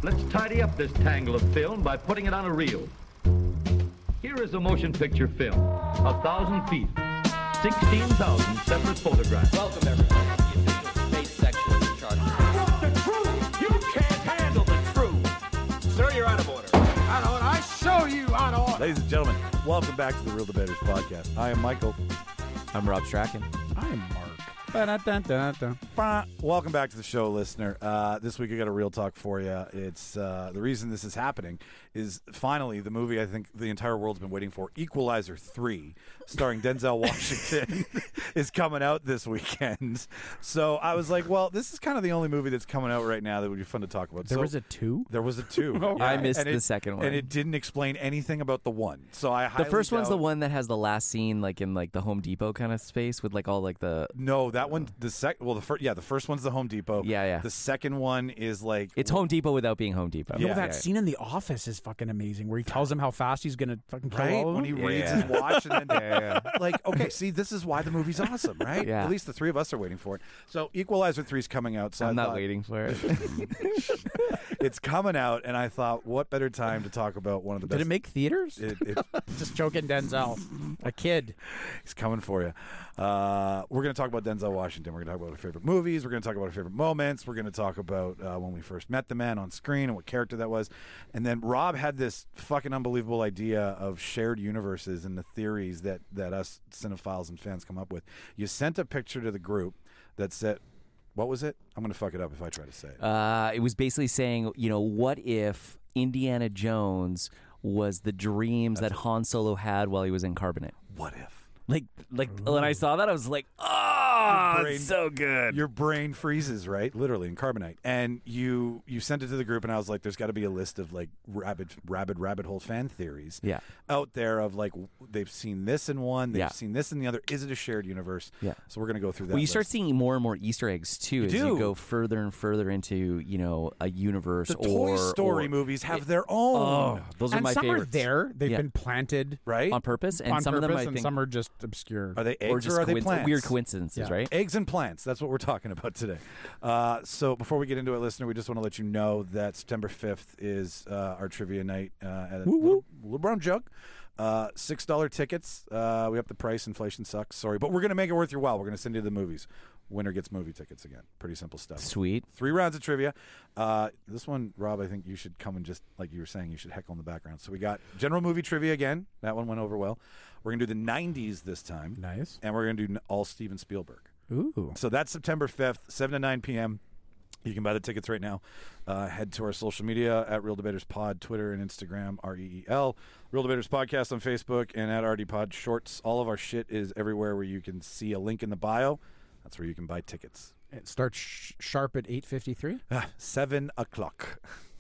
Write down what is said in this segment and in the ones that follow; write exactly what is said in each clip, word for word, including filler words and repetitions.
Let's tidy up this tangle of film by putting it on a reel. Here is a motion picture film, a thousand feet, sixteen thousand separate photographs. Welcome, everybody, to the official space section of the Charter. What's the truth? You can't handle the truth. Sir, you're out of order. Out of order. I show you out of order. Ladies and gentlemen, welcome back to the Real Debaters podcast. I am Michael. I'm Rob Strachan. I am Mark. Ba-da-da-da-da. Bah. Welcome back to the show, listener. Uh, this week I got a real talk for you. It's uh, the reason this is happening is finally the movie I think the entire world's been waiting for, Equalizer three, starring Denzel Washington, is coming out this weekend. So I was like, well, this is kind of the only movie that's coming out right now that would be fun to talk about. There so, was a two? There was a two. Oh, I missed And the it- second one. and it didn't explain anything about the one. So I The highly first one's the doubt- one that has the last scene, like in like the Home Depot kind of space with like all like the. No, that one. The sec. Well, the first. Yeah, the first one's the Home Depot. Yeah, yeah. The second one is like It's Home Depot without being Home Depot. Yeah. No, that scene in The Office is fucking amazing, where he tells him how fast he's gonna fucking kill right all of when them. he reads Yeah. his watch and then like, okay, see, this is why the movie's awesome, right? Yeah. At least the three of us are waiting for it. So Equalizer three is coming out. So I'm I not thought, waiting for it. It's coming out, and I thought, what better time to talk about one of the best? Did it make theaters? It, it, Just joking, Denzel, a kid. He's coming for you. Uh, we're going to talk about Denzel Washington. We're going to talk about our favorite movies. We're going to talk about our favorite moments. We're going to talk about uh, when we first met the man on screen and what character that was. And then Rob had this fucking unbelievable idea of shared universes and the theories that, that us cinephiles and fans come up with. You sent a picture to the group that said, what was it? I'm going to fuck it up if I try to say it. Uh, it was basically saying, you know, what if Indiana Jones was the dreams that Han Solo had while he was in Carbonite? What if? Like, like when I saw that, I was like, oh, Your brain- it's so good. Your brain freezes, right? Literally in Carbonite. And you you sent it to the group, and I was like, there's got to be a list of like rabid, rabid, rabbit hole fan theories Yeah. out there of like, w- they've seen this in one, they've Yeah. seen this in the other. Is it a shared universe? Yeah. So we're going to go through that. Well, you start list. seeing more and more Easter eggs too as do. you go further and further into, you know, a universe. The or Toy Story or- movies have their own. Oh, those are And my some favorites. are there. They've Yeah. been planted Right? on purpose, and on some purpose, of them I and think some are just obscure. Are they eggs or or, just are they coinc- plants? weird coincidences, Yeah. right? Eggs and plants. That's what we're talking about today. Uh, so before we get into it, listener, we just want to let you know that September fifth is uh, our trivia night uh, at Woo, woo. Little Brown Jug. Uh, six dollar tickets. Uh, we up the price. Inflation sucks. Sorry, but we're gonna make it worth your while. We're gonna send you the movies. Winner gets movie tickets again. Pretty simple stuff. Sweet. Three rounds of trivia. Uh, this one, Rob, I think you should come and just, like you were saying, you should heckle in the background. So we got general movie trivia again. That one went over well. We're going to do the nineties this time. Nice. And we're going to do all Steven Spielberg. Ooh. So that's September fifth, seven to nine p.m. You can buy the tickets right now. Uh, head to our social media at Real Debaters Pod, Twitter and Instagram, R E E L. Real Debaters Podcast on Facebook and at R D Pod Shorts. All of our shit is everywhere where you can see a link in the bio. That's where you can buy tickets. It starts sh- sharp at eight fifty-three. Ah, Seven o'clock.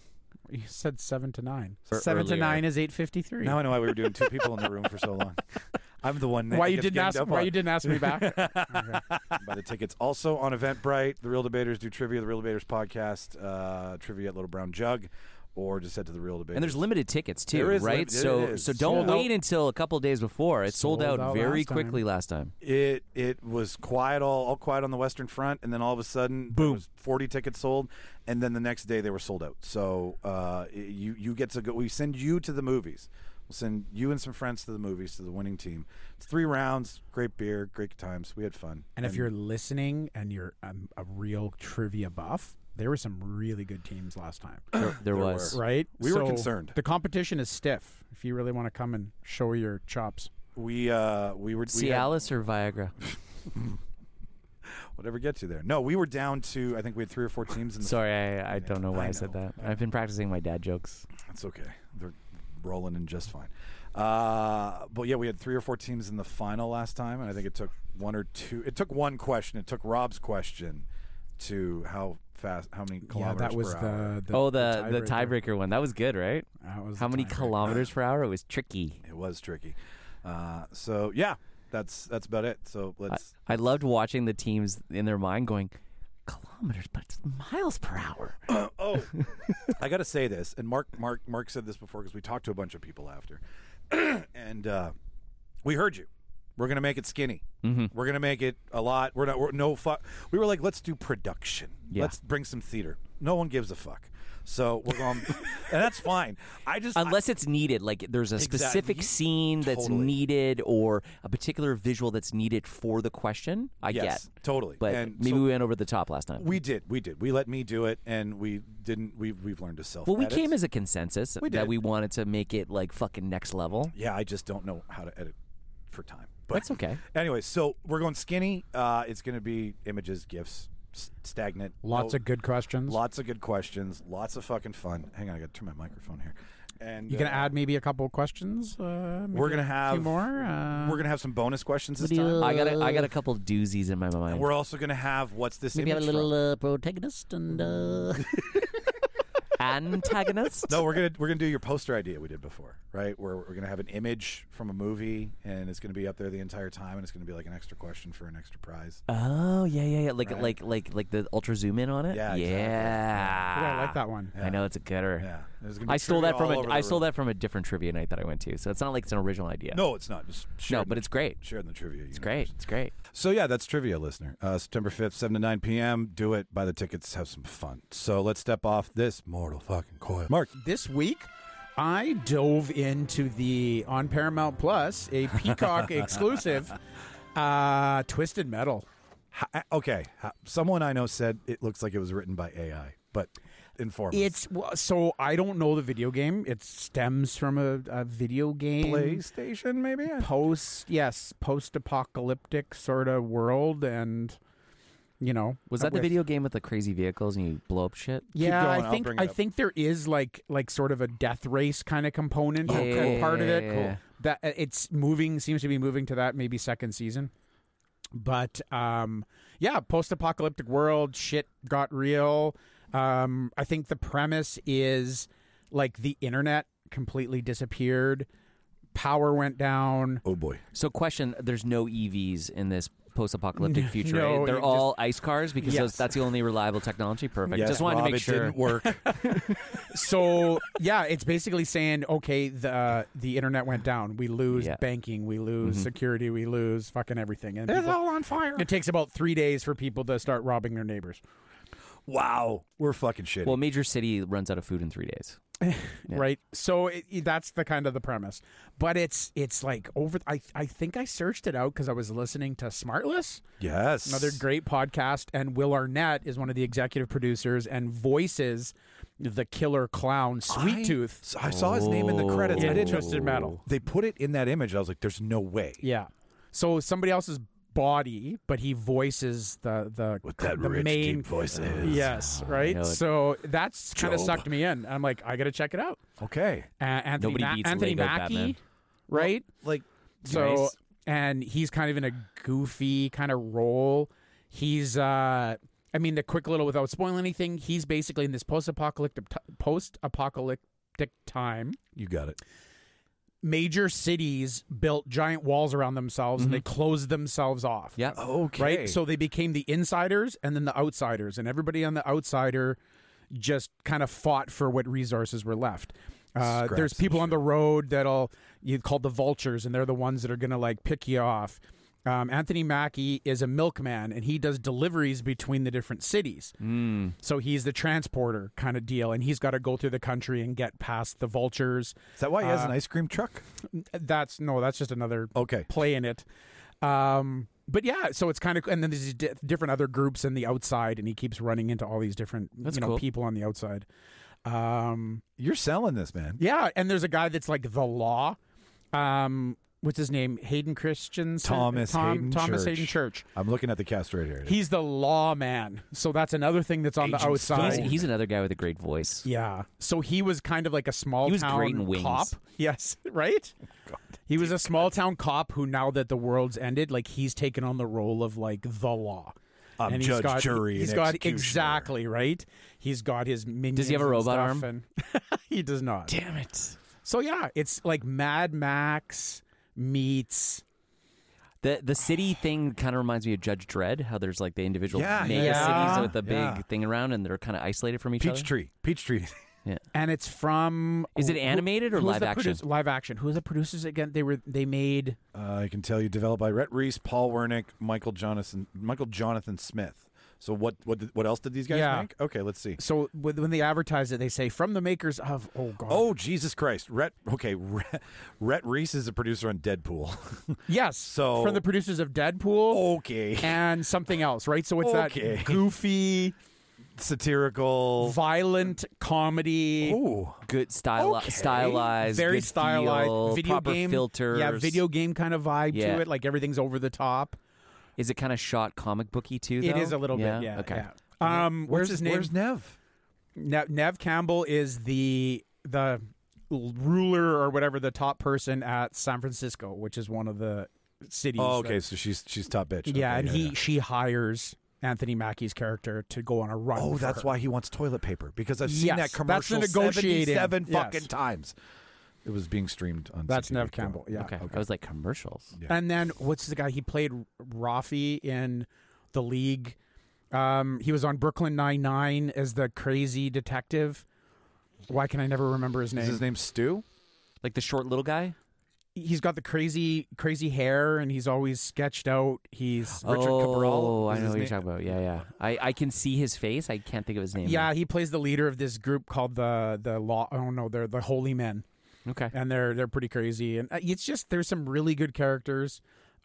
You said seven to nine. Or seven to earlier. nine is eight fifty-three. Now I know why we were doing two people in the room for so long. I'm the one that Why you gets didn't ganged ask? up Why on. you didn't ask me back? Okay. Buy the tickets. Also on Eventbrite, the Real Debaters do trivia, the Real Debaters podcast, uh, trivia at Little Brown Jug, or just head to the Real Debaters. And there's limited tickets too, There is right? lim- so it is. so don't Sold wait out. until a couple of days before. It sold, Sold out, out very last time. quickly last time. It it was quiet all all quiet on the Western Front, and then all of a sudden, there Boom. was forty tickets sold, and then the next day they were sold out. So uh, you you get to go. We send you to the movies. We'll send you and some friends to the movies to the winning team. It's three rounds, great beer, great times. We had fun. And if you're listening and you're um, a real trivia buff, there were some really good teams last time, There, there were. was. right? We were So concerned. The competition is stiff. If you really want to come and show your chops, we uh, we were we had- Cialis or Viagra? whatever gets you there. No, we were down to I think we had three or four teams in the Sorry, I, I don't know why I, I said know. that. I've been practicing my dad jokes. That's okay. They're rolling in just fine. Uh, but yeah, we had three or four teams in the final last time, and I think it took one or two. It took one question. It took Rob's question to how fast, how many yeah, kilometers that was per hour. the, the Oh, the the tiebreaker one. That was good, right? That was How the many tiebreaker. kilometers per hour? It was tricky. It was tricky. Uh, so yeah, that's that's about it. So I, let's. I loved watching the teams in their mind going, kilometers, but it's miles per hour. Oh, I got to say this, and Mark, Mark, Mark said this before because we talked to a bunch of people after, and uh, we heard you. We're gonna make it skinny. Mm-hmm. We're gonna make it a lot. We're not. We're no. Fu- we were like, let's do production. Yeah. Let's bring some theater. No one gives a fuck. So we're going, and that's fine. I just Unless it's needed, like there's a Exactly. specific scene that's Totally. needed or a particular visual that's needed for the question, I yes, get. totally. But and maybe so we went over the top last time. we did, we did. We let me do it, and we didn't. We we've learned to self. well, we came as a consensus We that did. we wanted to make it like fucking next level. Yeah, I just don't know how to edit for time. But That's okay. Anyway, so we're going skinny. Uh, it's going to be images, gifs, s- stagnant. Lots no- of good questions. Lots of good questions. Lots of fucking fun. Hang on, I got to turn my microphone here. And You gonna uh, add maybe a couple of questions? Uh, maybe We're gonna a have few more. Uh, We're gonna have some bonus questions this What do you- time. I got a, I got a couple doozies in my mind. And we're also gonna have what's this Maybe have a image little from? uh, protagonist and uh, Antagonist? No, we're gonna we're gonna do your poster idea we did before, right? Where we're gonna have an image from a movie, and it's gonna be up there the entire time, and it's gonna be like an extra question for an extra prize. Oh yeah, yeah, yeah. Like Right. like like like the ultra zoom in on it. Yeah, exactly. yeah. yeah, I like that one. Yeah. I know it's a gooder. Yeah, there's gonna be I stole that trivia from all a over I the stole room. that from a different trivia night that I went to. So it's not like it's an original idea. No, it's not. Just shared but in- it's great. Shared in the trivia. It's great. It's great. So yeah, that's trivia, listener. Uh, September fifth, seven to nine p.m. Do it. Buy the tickets. Have some fun. So let's step off this mortal fucking coil. Mark. This week, I dove into the on Paramount Plus a Peacock exclusive, uh, Twisted Metal. Ha- okay, ha- someone I know said it looks like it was written by A I, but inform us. It's well, so I don't know the video game. It stems from a, a video game. PlayStation, maybe. Post yes, post-apocalyptic sort of world, and you know, Was that the with- video game with the crazy vehicles and you blow up shit? Yeah, going, I I'll think bring it I up. think there is like like sort of a death race kind of component Yeah, or yeah, part of yeah, it. yeah, yeah. That uh, it's moving seems to be moving to that maybe second season. But um, yeah, post-apocalyptic world shit got real. Um, I think the premise is like the internet completely disappeared, power went down. Oh boy. So, question: there's no E Vs in this post-apocalyptic future. No, right? They're you all ice cars because Yes. those, that's the only reliable technology. Perfect. Yes, Just wanted Rob, to make it sure. didn't work. So yeah, it's basically saying, okay, the uh, the internet went down. We lose Yeah. banking, we lose security, we lose fucking everything. And It's people- all on fire. it takes about three days for people to start robbing their neighbors, Wow, we're fucking shitty. Well, major city runs out of food in three days. Yeah. right? So it, it- that's the kind of the premise. But it's it's like over. I I think I searched it out because I was listening to Smartless, yes, another great podcast, and Will Arnett is one of the executive producers and voices the killer clown Sweet Tooth I, I saw his name in the credits. I in didn't. Twisted Metal. They put it in that image. I was like, "There's no way." Yeah. So somebody else's body, but he voices the the With that the rich, main deep voice. is. Yes, know right. it. So that's kind of Job. sucked me in. I'm like, I got to check it out. Okay. Uh, Anthony Nobody Ma- beats Anthony Lego Mackie, Batman. right? Like, So Nice. and he's kind of in a goofy kind of role. He's uh I mean the quick little without spoiling anything, he's basically in this post-apocalyptic t- post-apocalyptic time. you got it. Major cities built giant walls around themselves and they closed themselves off. Yeah. Okay. Right? So they became the insiders and then the outsiders, and everybody on the outsider just kind of fought for what resources were left. Uh, Scraps there's and people on shit. the road that'll you called the vultures, and they're the ones that are gonna like pick you off. Um, Anthony Mackie is a milkman, and he does deliveries between the different cities. Mm. So he's the transporter kind of deal, and he's got to go through the country and get past the vultures. Is that why he has Uh, an ice cream truck? That's no, that's just another Okay. play in it. Um, but yeah, so it's kind of, and then there's di- different other groups in the outside, and he keeps running into all these different, That's you know, cool. people on the outside. Um, You're selling this, man. yeah, and there's a guy that's like the law. Um, what's his name? Hayden Christensen. Thomas Tom, Hayden Thomas Church. Hayden Church. I'm looking at the cast right here. He's the lawman. So that's another thing that's on the Agent outside. He's, he's another guy with a great voice. Yeah. So he was kind of like a small He was town great in Wings. cop. Yes, right? He was a small town cop who, now that the world's ended, like he's taken on the role of like the law. I'm and judge, he's got, jury, He's and got executioner. exactly right. He's got his minions. Does he have a and robot stuff, arm? And he does not. Damn it. So yeah, it's like Mad Max meets. The the city thing kind of reminds me of Judge Dredd, how there's like the individual Yeah, mega yeah, cities with the big yeah. thing around and they're kind of isolated from each other. Peachtree. Peachtree. And it's from. Is it who- animated or who's live the action? produce- live action. Who's the producers again? They were. They made. Uh, I can tell you, developed by Rhett Reese, Paul Wernick, Michael Jonathan, Michael Jonathan Smith. So what what did, what else did these guys Yeah. make? Okay, let's see. So with- when they advertise it, they say from the makers of oh god Oh Jesus Christ! Rhett. Okay, Rhett, Rhett Reese is a producer on Deadpool. yes, So- from the producers of Deadpool okay, and something else, right? So it's Okay. that goofy, satirical. violent comedy. Ooh, Good style, Okay. stylized, Very good stylized feel, video proper game filters. Yeah, video game kind of vibe Yeah. to it. Like everything's over the top. Is it kind of shot comic booky too? It though? is a little bit. Yeah. Okay. yeah. Um, where's what's his name? Where's Nev? Ne- Nev Campbell is the the ruler or whatever, the top person at San Francisco, which is one of the cities. Oh, okay. that- So she's she's top bitch. yeah, Okay, and he yeah. she hires Anthony Mackie's character to go on a run. Oh, for that's her. why he wants toilet paper because I've seen Yes, that that's the commercial negotiating. seventy-seven Yes. fucking times. It was being streamed on. That's C T V. Nev Campbell. Yeah. Okay. I was like commercials. Yeah. And then what's the guy? He played Rafi in The League. Um, he was on Brooklyn Nine-Nine as the crazy detective. Why can I never remember his name? Is his name Stu? Like the short little guy. He's got the crazy, crazy hair, and he's always sketched out. He's Richard oh, Cabral I is know his what you're name? talking about. Yeah, yeah. I, I can see his face. I can't think of his name. yeah. He plays the leader of this group called the the law. Oh no, they're the Holy Men, though. Okay. and they're they're pretty crazy. And uh, it's just there's some really good characters.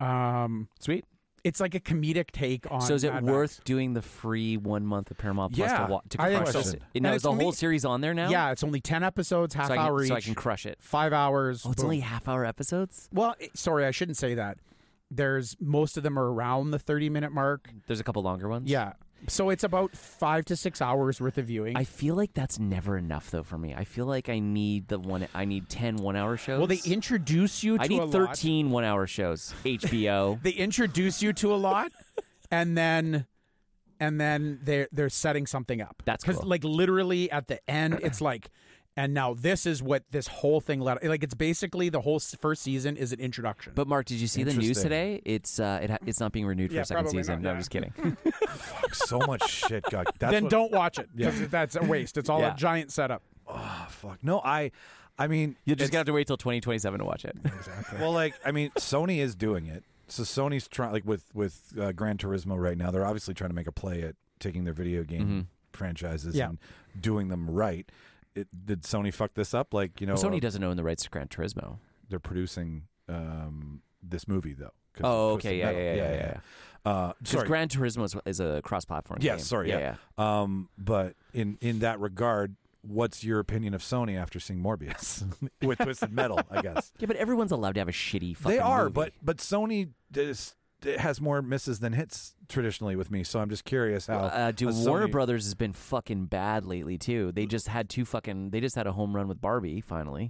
Um, Sweet. it's like a comedic take on. So is it Mad worth Max. doing the free one month of Paramount Plus Yeah, to, wa- to I think crush so. this? And And now is it's the only- whole series on there now? Yeah, it's only ten episodes, half so I can, hour each. so I can crush it. Five hours. Oh, it's boom. only half hour episodes? Well, it- sorry, I shouldn't say that. There's most of them are around the thirty minute mark. There's a couple longer ones? Yeah. So it's about five to six hours worth of viewing. I feel like that's never enough though for me. I feel like I need the one I need ten one hour shows. well, they introduce you to I need a lot. thirteen one hour shows. H B O. They introduce you to a lot, and then and then they're they're setting something up. That's because cool. like literally at the end, it's like, and now this is what this whole thing led. Like it's basically the whole s- first season is an introduction. But Mark, did you see the news Interesting. today? It's uh, it ha- it's not being renewed for Yeah, a second probably season. not, No, yeah. I'm just kidding. Fuck, so much shit got. That's then what- don't watch it because that's a waste. It's all Yeah. a giant setup. Oh, fuck. No, I. I mean, You're just it's- gonna have to wait till twenty twenty-seven to watch it. Well, like, I mean, Sony is doing it. So Sony's trying, like, with with uh, Gran Turismo right now. They're obviously trying to make a play at taking their video game Mm-hmm. franchises Yeah. and doing them right. It, did Sony fuck this up? Like, you know, Sony uh, doesn't own the rights to Gran Turismo. they're producing um, this movie though. 'cause Oh, of okay, Twisted yeah, Metal. yeah, yeah, yeah, yeah. Uh, Because sorry. Gran Turismo is, is a cross-platform Yes, game. sorry, yeah, yeah. Um, but in in that regard, what's your opinion of Sony after seeing Morbius with Twisted Metal? I guess Yeah, but everyone's allowed to have a shitty fucking they are, movie. but but Sony is, it has more misses than hits traditionally with me. So I'm just curious how. Uh, dude, a Warner Sony- Brothers has been fucking bad lately too. They just had two fucking. They just had a home run with Barbie finally.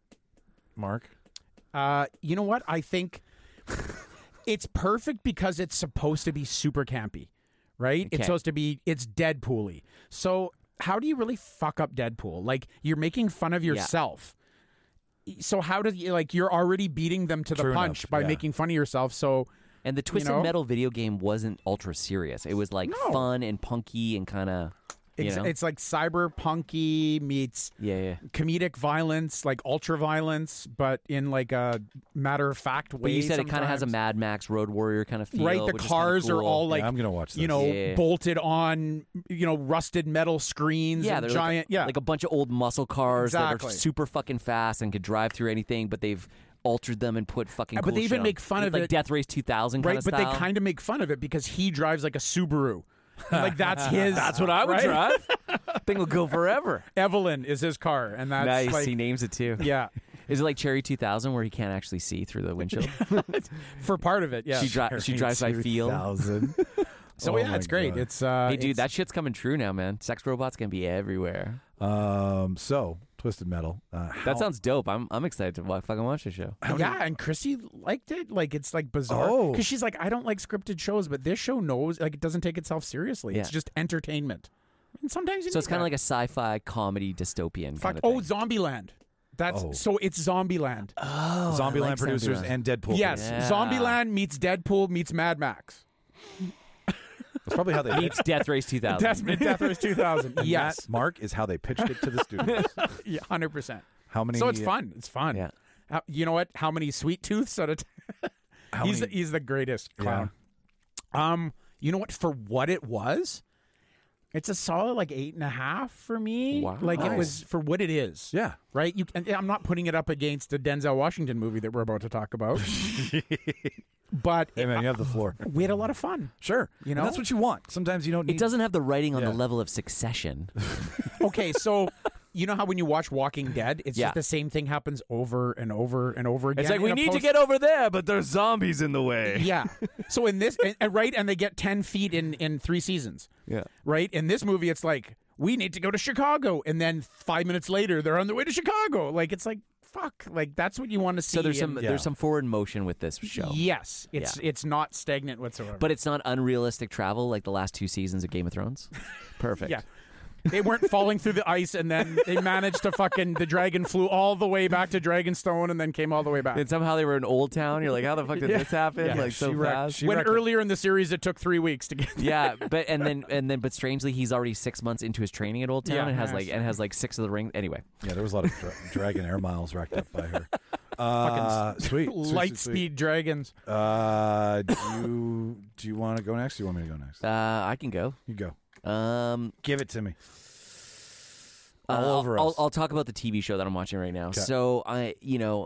Mark. Uh, you know what? I think it's perfect because it's supposed to be super campy, right? Okay. It's supposed to be, it's Deadpool-y. So how do you really fuck up Deadpool? Like, you're making fun of yourself. So how do you, like, you're already beating them to the True punch enough, by yeah. making fun of yourself. So And the Twisted know? Metal video game wasn't ultra serious. It was like No. fun and punky and kind of. You it's, know? it's like cyberpunky meets yeah, yeah. comedic violence, like ultra violence, but in like a matter of fact way. But you said it kind of has a sometimes. Mad Max Road Warrior kind of feel. Right, the which is kinda cars are cool. all like yeah, I'm gonna watch this. you know, Yeah. bolted on, you know, rusted metal screens Yeah, and they're giant, like, yeah. like a bunch of old muscle cars that Exactly. are super fucking fast and could drive through anything, but they've altered them and put fucking. Uh, but cool they even shit on. make fun of like it- Death Race two thousand right, kind of but style. they kind of make fun of it because he drives like a Subaru. And, like that's his. That's what I would right? drive. Thing will go forever. Evelyn is his car, and that's Nice. like, He names it too. yeah, Is it like Cherry two thousand where he can't actually see through the windshield? for part of it, yeah. she, dri- she drives by feel. Thousand. so Oh yeah, my it's great. God. It's uh, Hey, dude, it's- that shit's coming true now, man. Sex robots can be everywhere. Um. So Twisted Metal. Uh, how, That sounds dope. I'm I'm excited to wa- fucking watch the show. yeah, and Chrissy liked it. Like it's like bizarre Oh. because she's like, I don't like scripted shows, but this show knows like it doesn't take itself seriously. It's Yeah. just entertainment. And sometimes you So it's kind kind of like a sci-fi comedy dystopian fuck. kind of Oh, thing. Zombieland. That's Oh. so it's Zombieland. Oh, Zombieland I like producers Zombieland. and Deadpool. yes, Yeah. Zombieland meets Deadpool meets Mad Max. That's probably how they meets Death Race two thousand. Death, Death Race two thousand. And Yes, that, Mark, is how they pitched it to the studios. yeah, hundred percent. How many? So it's fun. It's fun. Yeah. How, you know what? How many sweet tooths at a t- How he's many- he's the greatest clown. Um, You know what? For what it was, it's a solid like eight and a half for me. Wow. Like it Nice. was for what it is. Yeah. Right. You. And I'm not putting it up against the Denzel Washington movie that we're about to talk about. But Hey, man, you have the floor. we had a lot of fun. Sure. You And know? that's what you want. Sometimes you don't need... It doesn't have the writing on Yeah. the level of Succession. Okay, so you know how when you watch Walking Dead, it's Yeah. just the same thing happens over and over and over again. It's like, in we a need to post- get over there, but there's zombies in the way. Yeah. So in this, and, and right, and they get ten feet in in three seasons. Yeah. Right. In this movie, it's like we need to go to Chicago, and then five minutes later, they're on their way to Chicago. Like it's like fuck. Like that's what you want to see. So there's some in- Yeah. there's some forward motion with this show. Yes, it's Yeah. it's not stagnant whatsoever. But it's not unrealistic travel like the last two seasons of Game of Thrones. Perfect. yeah. They weren't falling through the ice, and then they managed to fucking the dragon flew all the way back to Dragonstone, and then came all the way back. And somehow they were in Old Town. You're like, how the fuck did this happen? Yeah. Like so She wrecked- fast. she when wrecked it. earlier in the series, it took three weeks to get. Yeah, but and then and then but strangely he's already six months into his training at Old Town Yeah, and has nice. like and has like six of the rings. Anyway, Yeah, there was a lot of dra- Dragon Air miles racked up by her. Uh, sweet. sweet, Light sweet, sweet. speed dragons. Uh, do you, do you want to go next? Or do you want me to go next? uh, I can go. You go. Um, Give it to me. Uh, All I'll- over I'll, us. I'll talk about the T V show that I'm watching right now. Okay. So I, you know,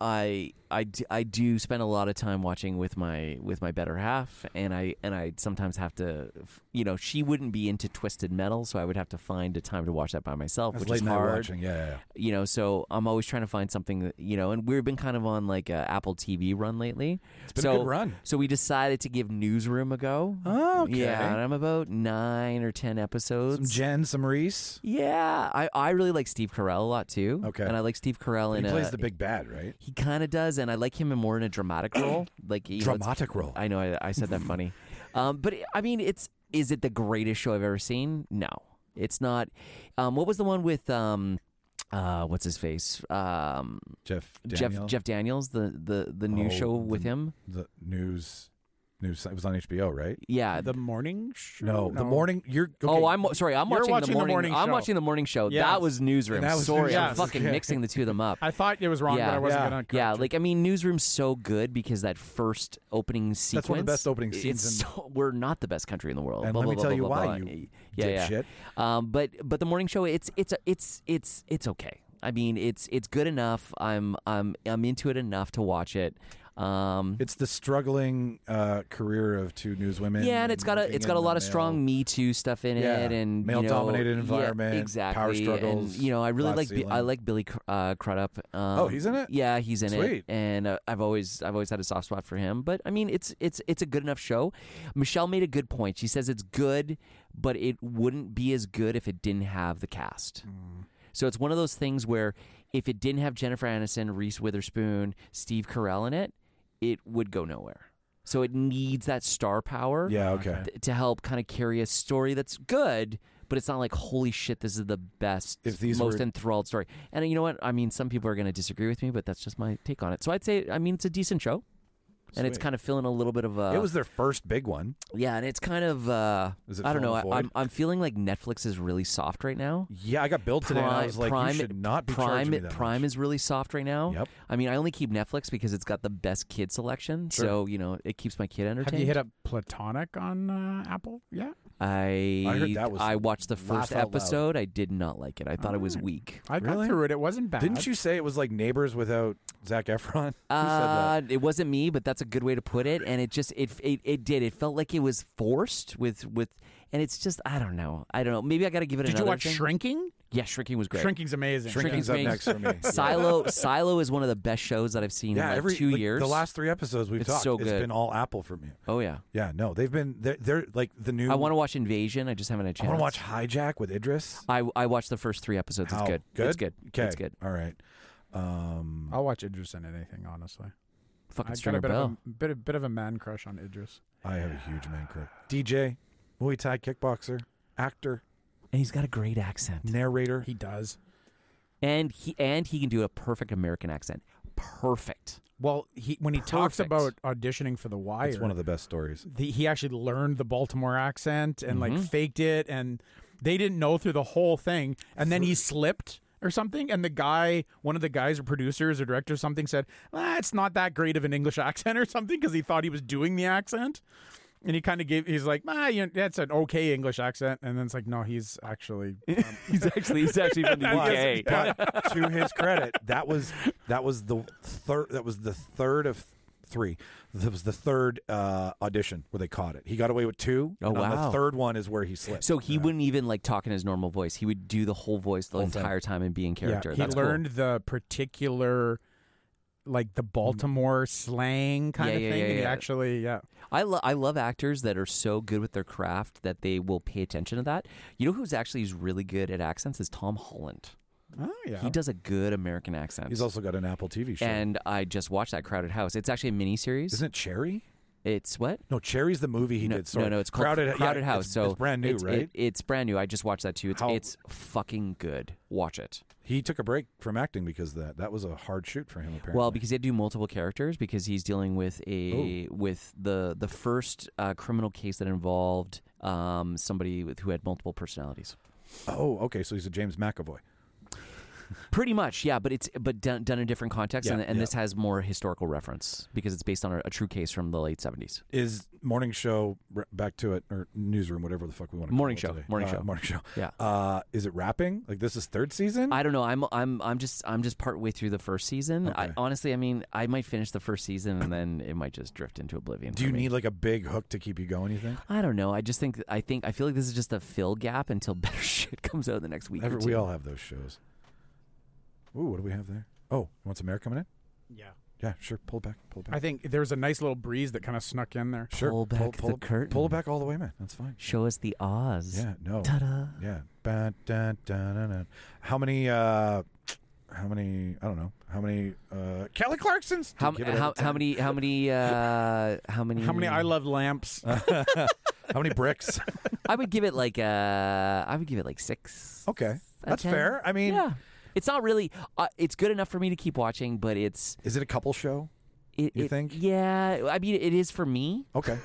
I, I, d- I do spend a lot of time watching with my with my better half, and I and I sometimes have to, you know, she wouldn't be into Twisted Metal, so I would have to find a time to watch that by myself, That's which late is night hard. watching. Yeah, yeah, yeah. You know, so I'm always trying to find something that, you know, and we've been kind of on like a Apple T V run lately. It's been so, a good run. So we decided to give Newsroom a go. Oh, okay. Yeah, and I'm about nine or ten episodes. Some Jen, some Reese. Yeah, I, I really like Steve Carell a lot too. Okay. And I like Steve Carell He in plays a, the big bad, right? He kind of does, and I like him in more in a dramatic role. Like you know, it's- Dramatic role. I know I, I said that funny, um, but I mean, it's is it the greatest show I've ever seen? No, it's not. Um, what was the one with um, uh, what's his face? Um, Jeff Jeff Daniels. Jeff Daniels, the the the new Oh, show with the- him. The news, news. It was on H B O, right? Yeah. The morning show. No, the morning. You're. Okay. Oh, I'm sorry. I'm You're watching, watching the the morning. morning I'm show. watching the morning show. Yes. That was Newsroom. And that was sorry, I'm Newsroom. fucking Okay. mixing the two of them up. I thought it was wrong, Yeah. but I wasn't Yeah. gonna. Yeah, correct like I mean, Newsroom's so good because that first opening sequence. That's one of the best opening it's scenes in- so, we're not the best country in the world. And Blah, let blah, me blah, tell blah, you blah, why, blah. you yeah, yeah. dipshit. Um, but but the morning show, it's it's it's it's it's okay. I mean, it's it's good enough. I'm I'm I'm into it enough to watch it. Um, It's the struggling uh, career of two newswomen. yeah, and it's got a working it's got in a the lot of male- strong Me Too stuff in Yeah, it, and you know, male-dominated yeah, environment, exactly. power struggles, And you know, I really glass like Bi- I ceiling. like Billy Cr- uh, Crudup. Um, Oh, he's in it? Yeah, he's in Sweet. it, and uh, I've always I've always had a soft spot for him. But I mean, it's it's it's a good enough show. Michelle made a good point. She says it's good, but it wouldn't be as good if it didn't have the cast. So it's one of those things where if it didn't have Jennifer Aniston, Reese Witherspoon, Steve Carell in it, it would go nowhere. So it needs that star power Yeah, okay. th- to help kind of carry a story that's good, but it's not like, holy shit, this is the best, If these most were- enthralled story. And you know what? I mean, some people are going to disagree with me, but that's just my take on it. So I'd say, I mean, it's a decent show. And it's Sweet. kind of filling a little bit of a it was their first big one. yeah, and it's kind of uh, Is it I don't know. I, filling a I'm void? I'm feeling like Netflix is really soft right now. Yeah, I got billed today, and I was like, Prime, you should not be Prime, charging me that Prime much. is really soft right now. Yep. I mean, I only keep Netflix because it's got the best kid selection, Sure. so you know it keeps my kid entertained. Have you hit up Platonic on uh, Apple? Yeah. I I heard that was I watched the laugh first out loud. episode. I did not like it. I thought it was Alright. weak. I got Really? through it. It wasn't bad. Didn't you say it was like Neighbors without Zac Efron? Who said Uh, that? it wasn't me, but that's a good way to put it. And it just it, it it did. It felt like it was forced with with, and it's just I don't know. I don't know. Maybe I got to give it Did you another watch thing. Shrinking? Yeah, Shrinking was great. Shrinking's amazing. Shrinking's up Shrinking's next for me. Silo Silo is one of the best shows that I've seen Yeah, in like every two like, years. The last three episodes we've It's talked, so it's good. been all Apple for me. oh yeah, Yeah, no, they've been they're, they're like the new. I want to watch Invasion. I just haven't had a I chance. want to watch Hijack with Idris. I I watched the first three episodes. How? It's good. Good? It's good. Okay, It's good. All right. Um, I'll watch Idris in anything, honestly. Fucking I've got a Stringer bit of Bell. a bit, of, bit of a man crush on Idris. I have a huge man crush. D J, Muay Thai kickboxer, actor, And he's got a great accent. narrator. He does. And he and he can do a perfect American accent. Perfect. Well, he when he talks Perfect. about auditioning for The Wire, It's one of the best stories. the, he actually learned the Baltimore accent and like Mhm. faked it, and they didn't know through the whole thing, and then he slipped or something, and the guy, one of the guys or producers or director or something said, ah, it's not that great of an English accent or something because he thought he was doing the accent. And he kind of gave. He's like, ah, you know, that's an okay English accent, and then it's like, no, he's actually. Um, he's actually he's actually from the U K. But to his credit, that was that was the third. That was the third of three. That was the third uh, audition where they caught it. He got away with two. Oh, and on wow. the third one is where he slipped. So he Yeah. wouldn't even like talk in his normal voice. He would do the whole voice the Whole thing. entire time and be in character. Yeah, he That's learned cool. the particular, like the Baltimore slang kind Yeah, of yeah, thing. yeah, and he yeah. actually, yeah. I love I love actors that are so good with their craft that they will pay attention to that. You know who's actually is really good at accents is Tom Holland. Oh yeah. He does a good American accent. He's also got an Apple T V show. And I just watched that Crowded House. It's actually a miniseries. Isn't it Cherry? It's what? No, Cherry's the movie he no, did. Sorry. no, no, it's called Crowded, Crowded yeah, House. It's, so it's brand new, it's, right? It, it's brand new. I just watched that too. It's How- it's fucking good. Watch it. He took a break from acting because of that. That was a hard shoot for him, apparently. Well, because he had to do multiple characters because he's dealing with a with the the first uh, criminal case that involved um, somebody with, who had multiple personalities. Oh, okay. So he's a James McAvoy. Pretty much, yeah, but it's but done, done in a different context, Yeah, and, and yeah. this has more historical reference because it's based on a, a true case from the late seventies. Is morning show r- back to it or newsroom, whatever the fuck we want to Morning call it show, today. morning Uh, show. morning show. Yeah. Uh, is it wrapping? Like this is third season? I don't know. I'm I'm I'm just I'm just part way through the first season. I, Okay. honestly, I mean, I might finish the first season and then it might just drift into oblivion. Do for you me. need like a big hook to keep you going? You think? I don't know. I just think I think I feel like this is just a fill gap until better shit comes out in the next week. Every, or two. we all have those shows. Ooh, what do we have there? Oh, you want some air coming in? Yeah. Yeah, sure. Pull it back. Pull it back. I think there was a nice little breeze that kind of snuck in there. sure. Pull back pull, the curtain. Pull it back all the way, man. That's fine. Show us the Oz. Yeah. No. Ta-da. Yeah. Ba, da, da, da, da. How many? uh How many? I don't know. How many? uh Kelly Clarksons? How, Give it out how, of ten. how many how many uh how many How many I love lamps? How many bricks? I would give it like uh I would give it like six. Okay, out of that's ten. fair. I mean, Yeah. It's not really uh, it's good enough for me to keep watching, but it's is it a couple show? it, You it- think? Yeah, I mean it is for me. Okay.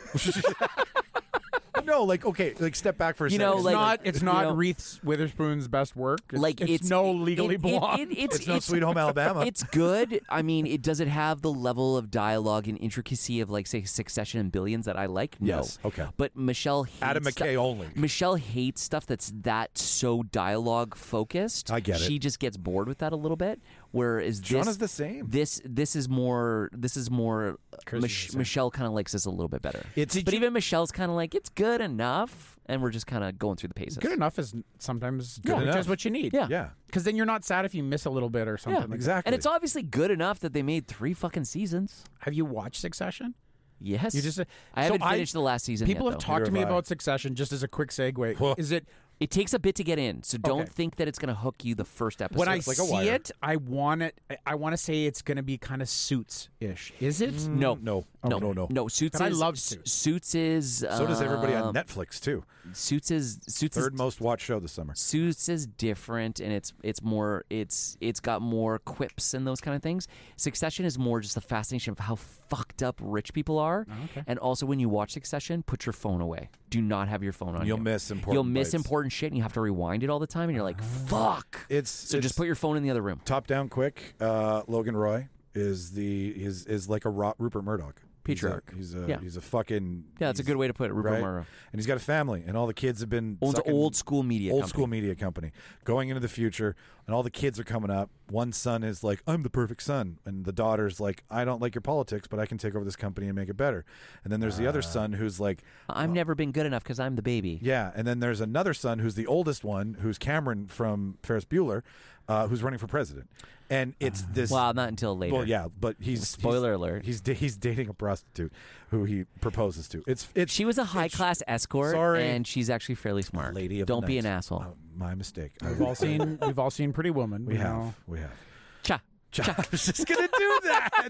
No, like okay, like step back for a You second. know, It's like- not. It's you not know- Reese Witherspoon's best work. It's, Like it's, it's no it- Legally it- Blonde. It, it, it's it's no it's, Sweet Home Alabama. It's good. I mean, it does it have the level of dialogue and intricacy of like say Succession and Billions that I like? No. Yes, okay. But Michelle hates Adam stu- McKay only. Michelle hates stuff that's that so dialogue focused. I get it. She just gets bored with that a little bit. Whereas John this, is the same. This this is more. This is more. Chrissy's Mich- the same. Michelle kind of likes this a little bit better. It's- but even Michelle's kind of like it's good enough, and we're just kind of going through the paces. Good enough is sometimes Good which enough. is what you need. Yeah. Yeah, Because then you're not sad if you miss a little bit or something. Yeah, like that. exactly. And it's obviously good enough that they made three fucking seasons. Have you watched Succession? Yes. You just I so haven't I- finished the last season People yet, have though. talked to me Neither have I. about Succession. Just as a quick segue, Whoa. is it It takes a bit to get in, so don't Okay. think that it's going to hook you the first episode. when I like a see wire. it, I want it. I want to say it's going to be kind of Suits ish. Is it? no, no, no, no, no. no. Suits But I is love Suits. Suits is So does everybody on um, Netflix too. Suits is Suits Third is most watched show this summer. Suits is different, and it's it's more it's it's got more quips and those kind of things. Succession is more just the fascination of how fucked up rich people are, Oh, okay. and also when you watch Succession, put your phone away. Do not have your phone on. You'll you. miss important You'll miss bites. important shit, and you have to rewind it all the time, and you're like, fuck. It's So it's just put your phone in the other room. top down quick. Uh, Logan Roy is the is is like a Ro- Rupert Murdoch. Patriarch. He's a he's a, Yeah. he's a fucking Yeah, that's a he's- good way to put it. Rupert right? Murdoch And he's got a family, and all the kids have been owns an sucking- old school media. old company. school media company going into the future, and all the kids are coming up. One son is like, I'm the perfect son, and the daughter's like, I don't like your politics, but I can take over this company and make it better. And then there's the other son who's like, I've never been good enough because I'm the baby. yeah. And then there's another son who's the oldest one, who's Cameron from Ferris Bueller, uh, who's running for president. And it's this. Well, not until later. Well, yeah, but he's Spoiler he's- alert. He's da- he's dating a prostitute who he proposes to. It's it's She was a high class escort, sorry. and she's actually fairly smart. lady of Don't the be night. an asshole. Uh, my mistake. We've all seen. We've all seen Pretty Woman. we you have know. we have. Cha. I was just gonna do that.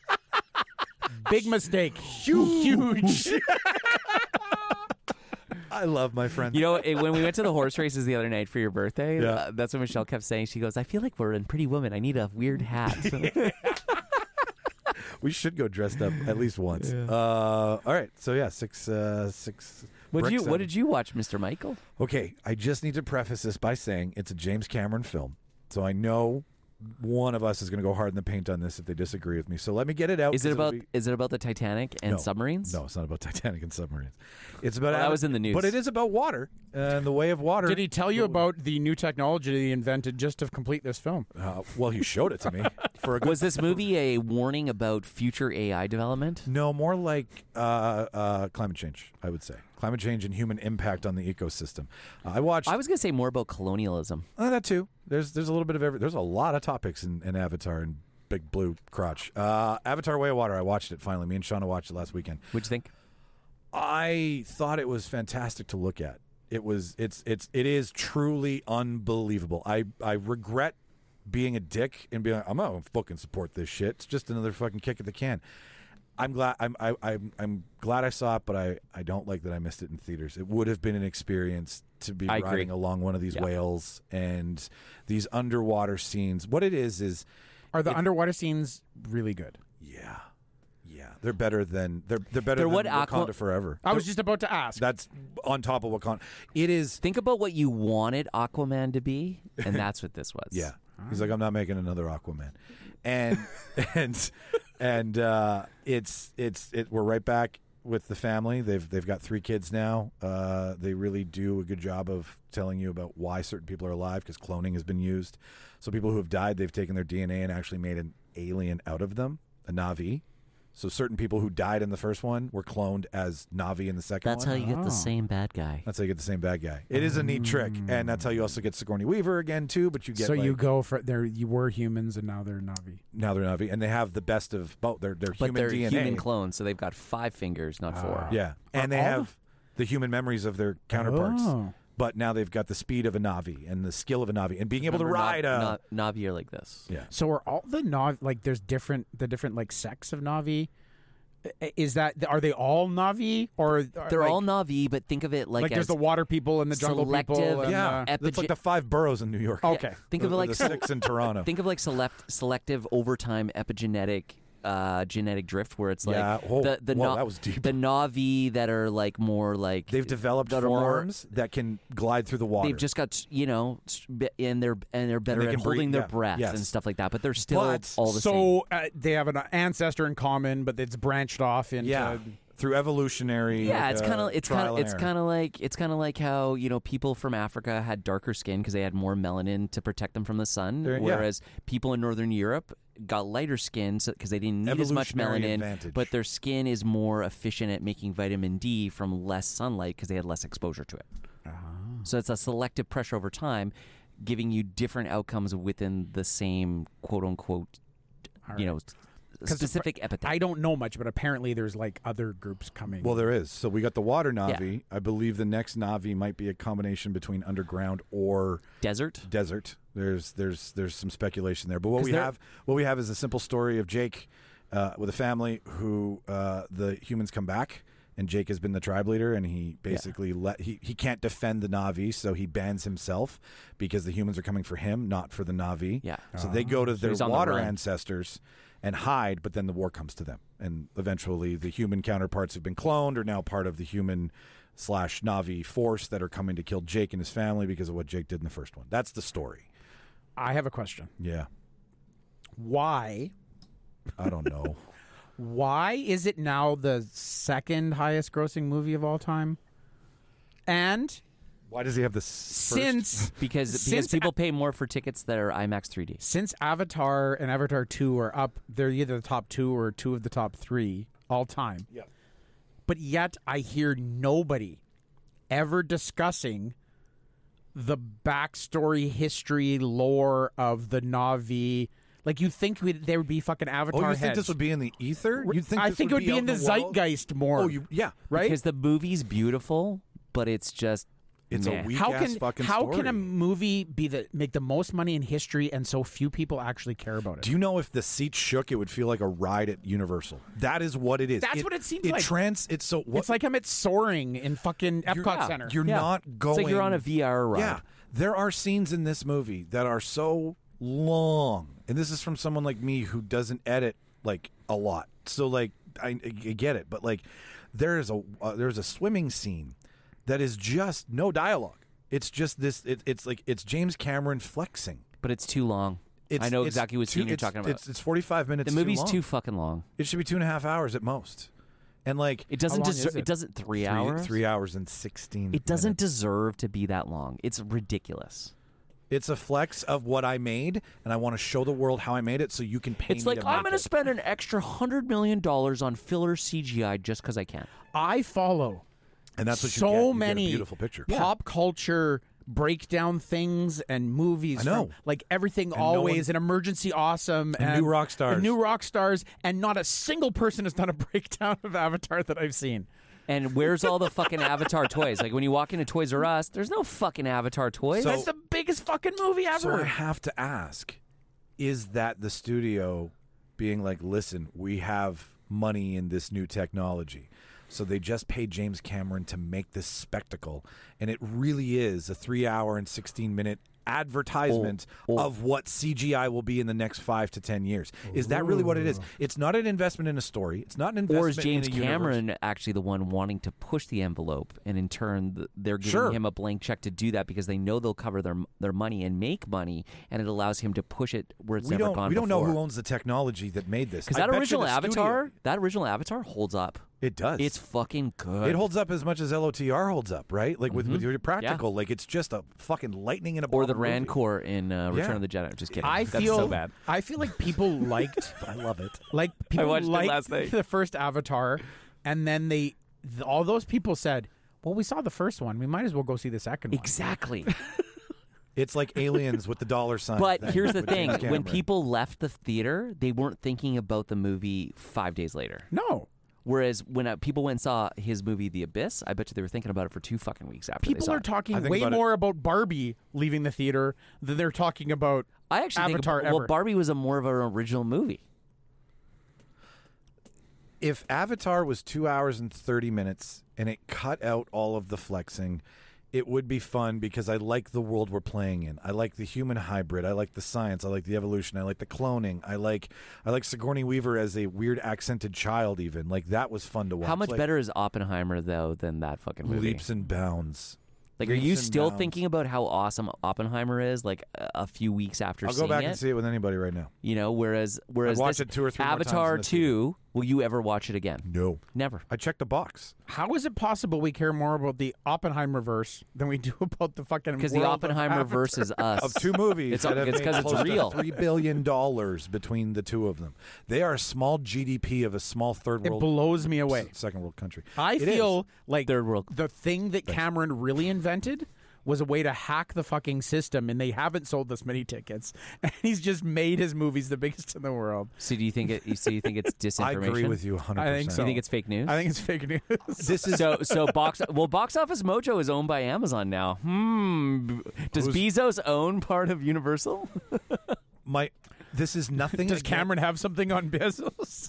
Big mistake. Huge. I love my friend. You know, it, when we went to the horse races the other night for your birthday, Yeah. uh, that's what Michelle kept saying. She goes, I feel like we're in Pretty Woman. I need a weird hat. We should go dressed up at least once. Uh, all right. So yeah, six uh, six. what did you bricks What out. did you watch, Mister Michael? Okay, I just need to preface this by saying it's a James Cameron film, so I know one of us is going to go hard in the paint on this if they disagree with me. So let me get it out. Is it 'cause it'll about be- is it about the Titanic and No. submarines? No, it's not about Titanic and submarines. It's about Well, that Ava- was in the news. but it is about water and the way of water. Did he tell you about the new technology he invented just to complete this film? Uh, well, he showed it to me for a good Was this movie a warning about future A I development? No, more like uh, uh, climate change, I would say. Climate change and human impact on the ecosystem. Uh, I watched I was going to say more about colonialism. uh, that too. There's there's a little bit of every. There's a lot of topics in, in Avatar and Big Blue Crotch. Uh, Avatar: Way of Water. I watched it finally. Me and Shauna watched it last weekend. What'd you think? I thought it was fantastic to look at. It was it's it's it is truly unbelievable. I I regret being a dick and being like, I'm not gonna fucking support this shit. It's just another fucking kick at the can. I'm glad I'm I, I'm I'm glad I saw it, but I, I don't like that I missed it in theaters. It would have been an experience to be I agree. riding along one of these Yeah. whales and these underwater scenes. What it is is Are the It- underwater scenes really good? yeah, yeah, they're better than they're they're better They're than what Wakanda Aqua- Forever. I was just about to ask. That's on top of Wakanda. It is. Think about what you wanted Aquaman to be, and that's what this was. Yeah. He's like, I'm not making another Aquaman. And and and uh, it's it's it we're right back with the family. They've they've got three kids now. Uh, they really do a good job of telling you about why certain people are alive because cloning has been used. So people who have died, they've taken their D N A and actually made an alien out of them, a Navi. So certain people who died in the first one were cloned as Navi in the second That's one. how you get Oh. the same bad guy. That's how you get the same bad guy. It is a neat trick, and that's how you also get Sigourney Weaver again too. But you get so you like- go for there. You were humans and now they're Navi. now they're Navi, and they have the best of both. They're, they're But human they're D N A. human clones, so they've got five fingers, not four. Yeah, and they all have the human memories of their counterparts. Oh. But now they've got the speed of a Navi and the skill of a Navi, and being able to Remember, ride Nav- a. Nav- Navi are like this. Yeah. So are all the Navi like? There's different the different like sects of Navi. I- Is that are they all Navi or are, They're like, all Navi, but think of it like, like as there's the water people and the jungle selective- people? And, Yeah, uh, Epige- it's like the five boroughs in New York. Okay. think of it Or like the se- six in Toronto. think of like select selective overtime epigenetic uh, genetic drift, where it's like Yeah. Oh, the the whoa, Na- that was deep. the Navi that are like more like They've developed that are more- forms that can glide through the water. They've just got you know, s- be- and they're and they're better they at can breathe, holding their yeah. breath Yes. and stuff like that. But they're still But- all the same. so uh, they have an ancestor in common, but it's branched off into. yeah, through evolutionary. Yeah, it's uh, kind of it's kind trial of and it's error. kind of like it's kind of like how you know people from Africa had darker skin because they had more melanin to protect them from the sun, There- yeah. whereas people in Northern Europe got lighter skin because they didn't need as much Evolutionary melanin, advantage. but their skin is more efficient at making vitamin D from less sunlight because they had less exposure to it. So it's a selective pressure over time, giving you different outcomes within the same quote unquote, you know, specific epithet. I don't know much, but apparently there's like other groups coming. Well, there is. So we got the water Navi. I believe the next Navi might be a combination between underground or Desert. desert. There's there's there's some speculation there. But what 'Cause we they're- have what we have is a simple story of Jake uh, with a family who uh, the humans come back. And Jake has been the tribe leader, and he basically let he, he can't defend the Navi, so he bans himself because the humans are coming for him, not for the Navi. Yeah. So they go to their he's on the water run. ancestors and hide, but then the war comes to them, and eventually the human counterparts who've been cloned are now part of the human slash Navi force that are coming to kill Jake and his family because of what Jake did in the first one. That's the story. I have a question. Yeah, Why? I don't know. Why is it now the second highest grossing movie of all time? And Why does he have this? First? since Because because Since people pay more for tickets that are IMAX three D. since Avatar and Avatar two are up, they're either the top two or two of the top three all time. Yep. But yet I hear nobody ever discussing the backstory, history, lore of the Navi. Like you think we'd, there would be fucking Avatar Oh, you think heads. this would be in the ether? You think I this think would it would be out in the world? zeitgeist more. Oh, you yeah. right? Because the movie's beautiful, but it's just It's meh. a weak how ass can fucking how story. can a movie be the make the most money in history and so few people actually care about it? Do you know if the seats shook, it would feel like a ride at Universal? That is what it is. That's what it seems it like. Trans, it's so. What, It's like I'm at Soaring in fucking Epcot you're, Center. You're Yeah. not going. It's like you're on a V R ride. Yeah, there are scenes in this movie that are so long, and this is from someone like me who doesn't edit like a lot. So like I, I get it, but like there is a uh, there's a swimming scene that is just no dialogue. It's just this. It, it's like it's James Cameron flexing. But it's too long. It's, I know it's exactly what two, scene you're it's, talking about. It's, it's forty-five minutes. The movie's too, long. too fucking long. It should be two and a half hours at most. And like It doesn't long deserve. is It? it? doesn't three, three, hours. three hours and sixteen. It doesn't minutes. deserve to be that long. It's ridiculous. It's a flex of what I made, and I want to show the world how I made it, so you can pay It's me like to I'm make going to it. spend an extra hundred million dollars on filler C G I just because I can. I follow And that's what so you get. You get many a beautiful picture. pop culture breakdown things and movies. I know. from, like everything no always one- and Emergency Awesome And new rock stars. and new rock stars, and not a single person has done a breakdown of Avatar that I've seen. And where's all the fucking Avatar toys? Like when you walk into Toys R Us, there's no fucking Avatar toys. So- That's the biggest fucking movie So ever. I have to ask, is that the studio being like, listen, we have money in this new technology. So they just paid James Cameron to make this spectacle. And it really is a three hour and sixteen minute advertisement Oh, oh. of what C G I will be in the next five to ten years. Is that really what it is? It's not an investment in a story. It's not an investment Or is James in a universe. Cameron actually the one wanting to push the envelope, and in turn th- they're giving Sure. him a blank check to do that because they know they'll cover their their money and make money, and it allows him to push it where it's We never don't, gone we don't know before. who owns the technology that made this. Because I that bet you original the studio- Avatar, that original Avatar holds up. It does. It's fucking good. It holds up as much as L O T R holds up, right? Like with, with your practical, like it's just a fucking lightning in a or bottle the movie. Rancor in uh, Return Yeah. of the Jedi. I'm just kidding. I That's feel so bad. I feel like people liked. I love it. Like people watched it liked last night. the first Avatar, and then they, th- all those people said, "Well, we saw the first one. We might as well go see the second one." Exactly. It's like Aliens with the dollar sign. But thing here's the with thing: James when Cameron. people left the theater, they weren't thinking about the movie five days later. No, Whereas when uh, people went and saw his movie The Abyss, I bet you they were thinking about it for two fucking weeks after they people saw are it. talking I think way about it- more about Barbie leaving the theater than they're talking about. I actually Avatar think well, ever. Barbie was a more of an original movie. if Avatar was two hours and thirty minutes and it cut out all of the flexing, it would be fun because I like the world we're playing in. I like the human hybrid. I like the science. I like the evolution. I like the cloning. I like I like Sigourney Weaver as a weird accented child. Even like that was fun to watch. How much Like, better is Oppenheimer though than that fucking movie? leaps and bounds. Like, are leaps you and still bounds. thinking about how awesome Oppenheimer is? Like a, a few weeks after I'll go seeing back it, and see it with anybody right now. you know. Whereas, whereas watched this it two or three more times Avatar in the two, will you ever watch it again? No, Never. I checked the box. How is it possible we care more about the Oppenheimer verse than we do about the fucking Because the world of Oppenheimer Avatar? verse is us. Of two movies, It's- that have it's made 'cause it's close to real. three billion dollars between the two of them. They are a small G D P of a small third It world, blows me away. second world country. I It is. feel like Third world. the thing that Cameron really invented was a way to hack the fucking system, and they haven't sold this many tickets. And he's just made his movies the biggest in the world. So do you think it? So you think it's disinformation? I agree with you one hundred percent. I think Do so. you think it's fake news? I think it's fake news. This is so so box well Box Office Mojo is owned by Amazon now. Hmm. Does Who's- Bezos own part of Universal? my. This is nothing. Does against- Cameron have something on Bezos?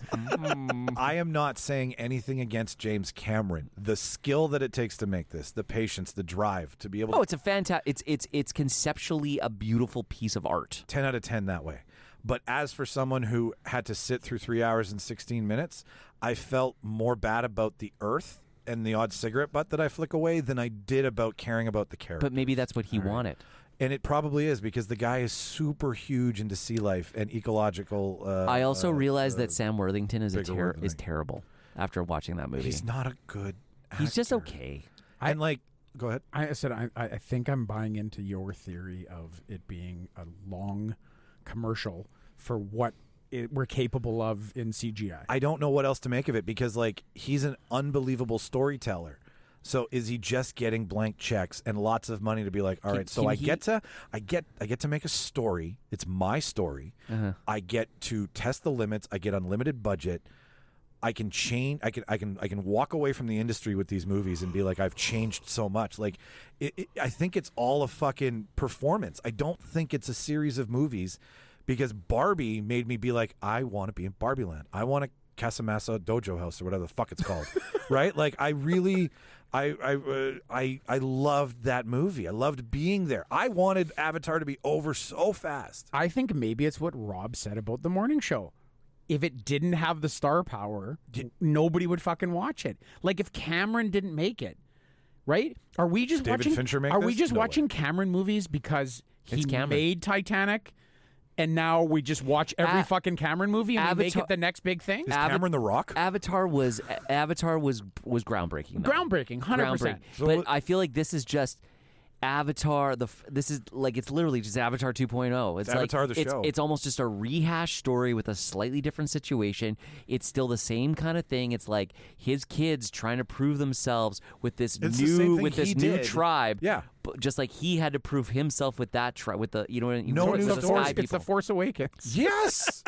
I am not saying anything against James Cameron. The skill that it takes to make this, the patience, the drive to be able Oh, to it's a fantastic. It's it's it's conceptually a beautiful piece of art. ten out of ten that way. But as for someone who had to sit through three hours and sixteen minutes, I felt more bad about the earth and the odd cigarette butt that I flick away than I did about caring about the character. But maybe that's what he wanted. And it probably is because the guy is super huge into sea life and ecological. Uh, I also uh, realized uh, that Sam Worthington is a bigger ter- word than is I- terrible after watching that movie. He's not a good. He's just actor. okay. And like, go ahead. I said I, I think I'm buying into your theory of it being a long commercial for what it, we're capable of in C G I. I don't know what else to make of it because like he's an unbelievable storyteller. So is he just getting blank checks and lots of money to be like, all Can- right, so can I he- get to I get I get to make a story. It's my story. Uh-huh. I get to test the limits. I get unlimited budget. I can change. I can. I can. I can walk away from the industry with these movies and be like, I've changed so much. Like, it, it, I think it's all a fucking performance. I don't think it's a series of movies, because Barbie made me be like, I want to be in Barbie Land. I want a Casamassa Dojo House or whatever the fuck it's called, right? Like, I really, I, I, uh, I, I loved that movie. I loved being there. I wanted Avatar to be over so fast. I think maybe it's what Rob said about the morning show. If it didn't have the star power, nobody would fucking watch it. Like if Cameron didn't make it, right? Are we just David watching? Fincher make are we this? just No way. watching Cameron movies because he It's Cameron. made Titanic and now we just watch every A- fucking Cameron movie and we make Avatar- it the next big thing. Is Ava- Cameron the Rock? Avatar was Avatar was was groundbreaking. though. Groundbreaking, one hundred percent. Groundbreaking. So but what- I feel like this is just Avatar. The f- this is like it's literally just Avatar two point oh. It's, It's like Avatar the it's, show. it's almost just a rehash story with a slightly different situation. It's still the same kind of thing. It's like his kids trying to prove themselves with this It's the new same thing with this he new did. tribe. Yeah. But just like he had to prove himself with that tribe with the you know what No with new the story. sky It's people. the Force Awakens. Yes.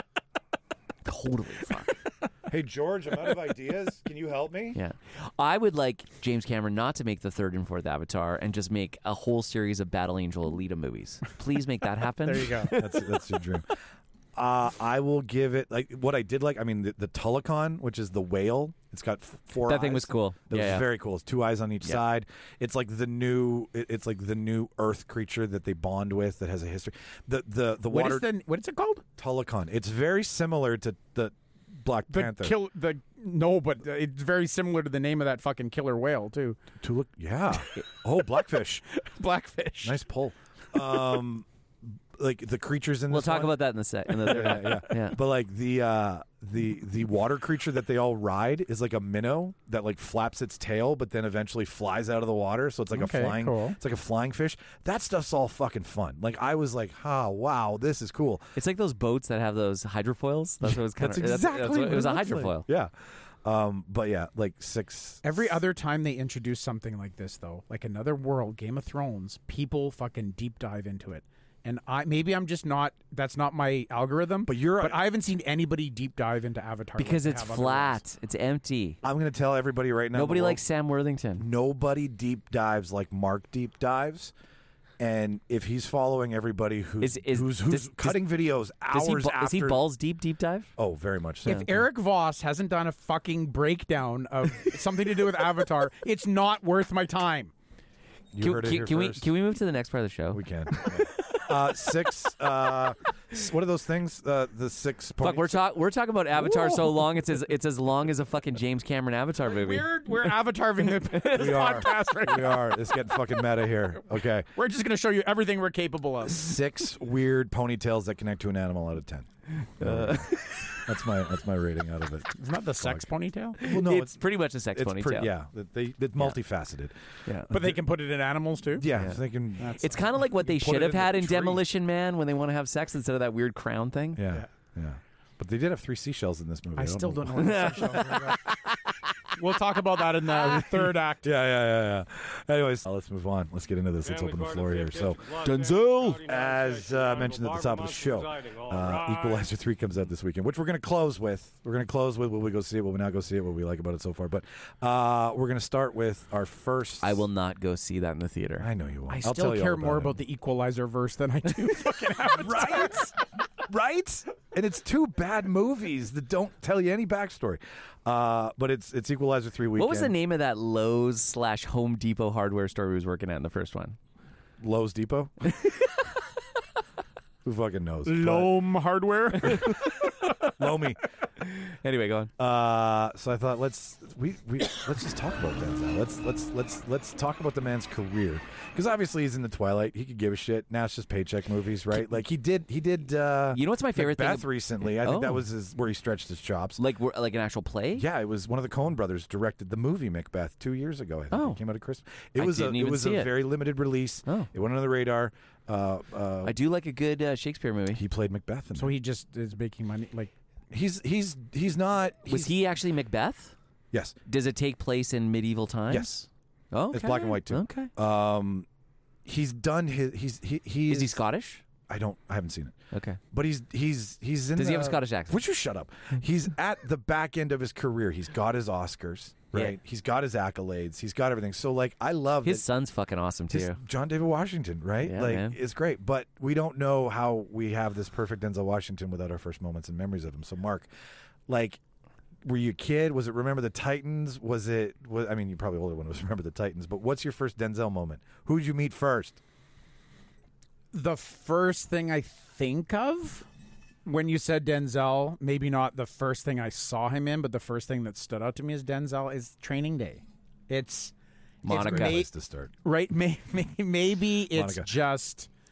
Totally fuck. Hey George, I'm out of ideas. Can you help me? Yeah. I would like James Cameron not to make the third and fourth Avatar and just make a whole series of Battle Angel Alita movies. Please make that happen. There you go. That's that's your dream. Uh, I will give it like what I did like. I mean, the, the Tulicon, which is the whale. It's got f- four. That thing eyes. was cool. That Yeah, was yeah. very cool. It's two eyes on each Yeah. side. It's like the new. it- It's like the new Earth creature that they bond with that has a history. The the the What water is the what is it called? Tulicon. It's very similar to the Black The Panther. kill the no, but uh, it's very similar to the name of that fucking killer whale too. Tulic. Yeah. Oh, Blackfish. Blackfish. Nice pull. Um, like the creatures in We'll this talk one- about that in the set. In the third yeah, yeah. Yeah. But like the uh, the the water creature that they all ride is like a minnow that like flaps its tail, but then eventually flies out of the water. So it's like Okay, a flying. cool. It's like a flying fish. That stuff's all fucking fun. Like I was like, oh wow, this is cool. It's like those boats that have those hydrofoils. That's what it was kind That's of. exactly that's what, what it was a looks like. hydrofoil. Yeah. Um, but yeah, like six. Every other time they introduce something like this, though, like another world, Game of Thrones, people fucking deep dive into it. And I maybe I'm just not. That's not my algorithm. But you're- But I haven't seen anybody deep dive into Avatar like Because they it's have other flat. worlds. It's empty. I'm gonna tell everybody right now. in the Nobody world, likes Sam Worthington. Nobody deep dives like Mark deep dives. And if he's following everybody who's Is- is- who's, who's does- cutting videos Does he, hours ba- after, is he balls deep deep dive? Oh, very much so. If Eric Voss hasn't done a fucking breakdown of something to do with Avatar, it's not worth my time. You Can, heard it can- here can we first. can we move to the next part of the show? We can. uh, six. Uh, s- what are those things? Uh, the six. Fuck, pony- we're talking we're talking about Avatar so long it's as it's as long as a fucking James Cameron Avatar movie. We're we're avataring the this We are. podcast right We now. are. It's getting fucking meta here. Okay. We're just gonna show you everything we're capable of. Six weird ponytails that connect to an animal out of ten. Uh, that's my that's my rating out of it. Isn't that the sex ponytail? Well, no, it's, pretty much a sex it's ponytail. pretty. Yeah, they it's multifaceted. Yeah. But they can put it in animals too. Yeah, if they can. It's kind of like what they put should it have in had the in tree. Demolition Man when they want to have sex instead of that weird crown thing. Yeah, yeah. But they did have three seashells in this movie. I still don't know what the sex is. We'll talk about that in the third act. Yeah, yeah, yeah, yeah. Anyways, uh, let's move on. Let's get into this. Let's open the floor here. So, Denzel, as uh, mentioned at the top of the show, uh, Equalizer three comes out this weekend, which we're going to close with. We're going to close with will we go see it, will we not go see it, what we like about it so far. But uh, we're going to start with our first. I will not go see that in the theater. I know you won't. I I'll still tell you care all more it. about the Equalizer verse than I do fucking Avatar. Right? Right? And it's two bad movies that don't tell you any backstory. Uh, but it's it's Equalizer three weekend. What was the name of that Lowe's slash Home Depot hardware store he was working at in the first one? Lowe's Depot? Who fucking knows? Loam Hardware. Lomi. Anyway, go on. Uh, so I thought let's we, we let's just talk about Denzel. Let's let's let's let's talk about the man's career because obviously he's in the twilight. He could give a shit. Now it's just paycheck movies, right? Like he did he did. Uh, You know what's my favorite thing Macbeth ab- recently. I think that Oh. was his, where he stretched his chops. Like we're- like an actual play? Yeah, it was one of the Coen brothers directed the movie Macbeth two years ago. I think Oh. it came out at Christmas. It I was a didn't it even was see a it. very limited release. Oh. It went under the radar. Uh, uh, I do like a good uh, Shakespeare movie. he played Macbeth. In So that. he just is making money. Like he's he's he's not. Was he's- he actually Macbeth? Yes. Does it take place in medieval times? Yes. Oh, It's black and white too. Okay. Um, he's done his. He's he. he Is he Scottish? I don't. I haven't seen it. Okay. But he's he's he's in. Does he the- have a Scottish accent? Would you shut up? He's at the back end of his career. He's got his Oscars, right? Yeah. He's got his accolades. He's got everything. So like, I love His that son's fucking awesome his- too. John David Washington, right? Yeah, like, man. it's great. But we don't know how we have this perfect Denzel Washington without our first moments and memories of him. So Mark, like. Were you a kid? Was it Remember the Titans? Was it? Was, I mean, you probably older when it was Remember the Titans. But what's your first Denzel moment? Who did you meet first? the first thing I think of when you said Denzel, maybe not the first thing I saw him in, but the first thing that stood out to me as Denzel is Training Day. It's Monica. It's Great may- place to start. right? May, may, maybe it's Monica. just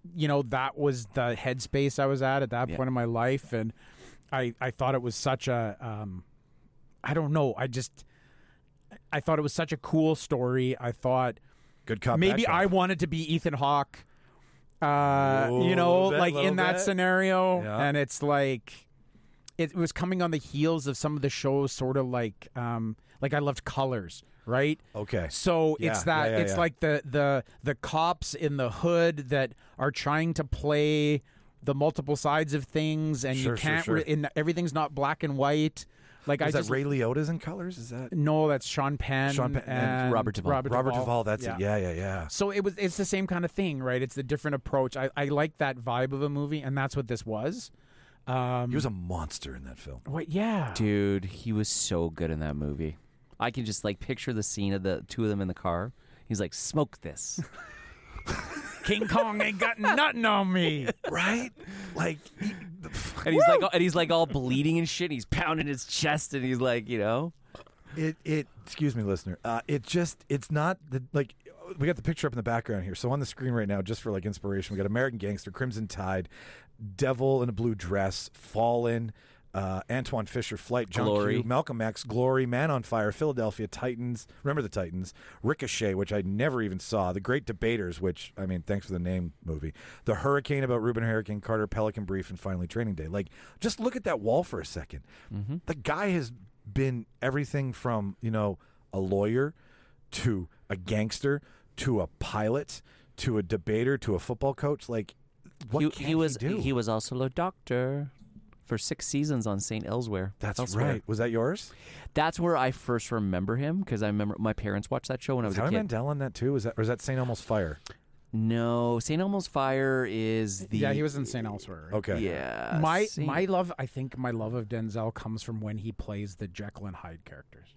you know, that was the headspace I was at at that Yeah. point in my life, and I I thought it was such a um, I don't know, I just I thought it was such a cool story. I thought Good cop. maybe bad cop. I wanted to be Ethan Hawke, uh, you know, Little bit, like little in that bit. scenario, Yeah. and it's like it was coming on the heels of some of the shows, sort of like um, like I loved Colors, right? Okay. So Yeah, it's that yeah, yeah, it's yeah. like the the the cops in the hood that are trying to play the multiple sides of things, and Sure, you sure, can't. sure. Re- in, everything's not black and white. Like I Is that just Ray Liotta's in Colors? Is that no, that's Sean Penn, Sean Penn and and Robert Duvall. Robert, Robert Duvall. Duvall? That's yeah. it. Yeah, yeah, yeah. So it was. It's the same kind of thing, right? It's the different approach. I, I like that vibe of a movie, and that's what this was. Um, He was a monster in that film. Wait, yeah. Dude, he was so good in that movie. I can just like picture the scene of the two of them in the car. He's like, "Smoke this." King Kong ain't got nothing on me. Right? Like, he- And he's like, and he's like all bleeding and shit. He's pounding his chest, and he's like, you know, it, it, excuse me, listener. Uh, it just, it's not the, like, we got the picture up in the background here. So on the screen right now, just for like inspiration, we got American Gangster, Crimson Tide, Devil in a Blue Dress, Fallen, uh, Antoine Fisher, Flight, John Glory. Q, Malcolm X, Glory, Man on Fire, Philadelphia, Titans, remember the Titans, Ricochet, which I never even saw, The Great Debaters, which, I mean, thanks for the name, movie, The Hurricane about Reuben Hurricane Carter, Pelican Brief, and finally Training Day. Like, just look at that wall for a second. Mm-hmm. The guy has been everything from, you know, a lawyer to a gangster to a pilot to a debater to a football coach. Like, what he, can he was do? he was also a doctor for six seasons on Saint Elsewhere. That's Elsewhere. right. Was that yours? That's where I first remember him because I remember my parents watched that show when I was Howie a kid. Mandel on that too? Was that or is that Saint Elmo's Fire? No, Saint Elmo's Fire is the Yeah, he was in Saint Elsewhere. Right? Okay. Yeah, My Saint- my love, I think my love of Denzel comes from when he plays the Jekyll and Hyde characters.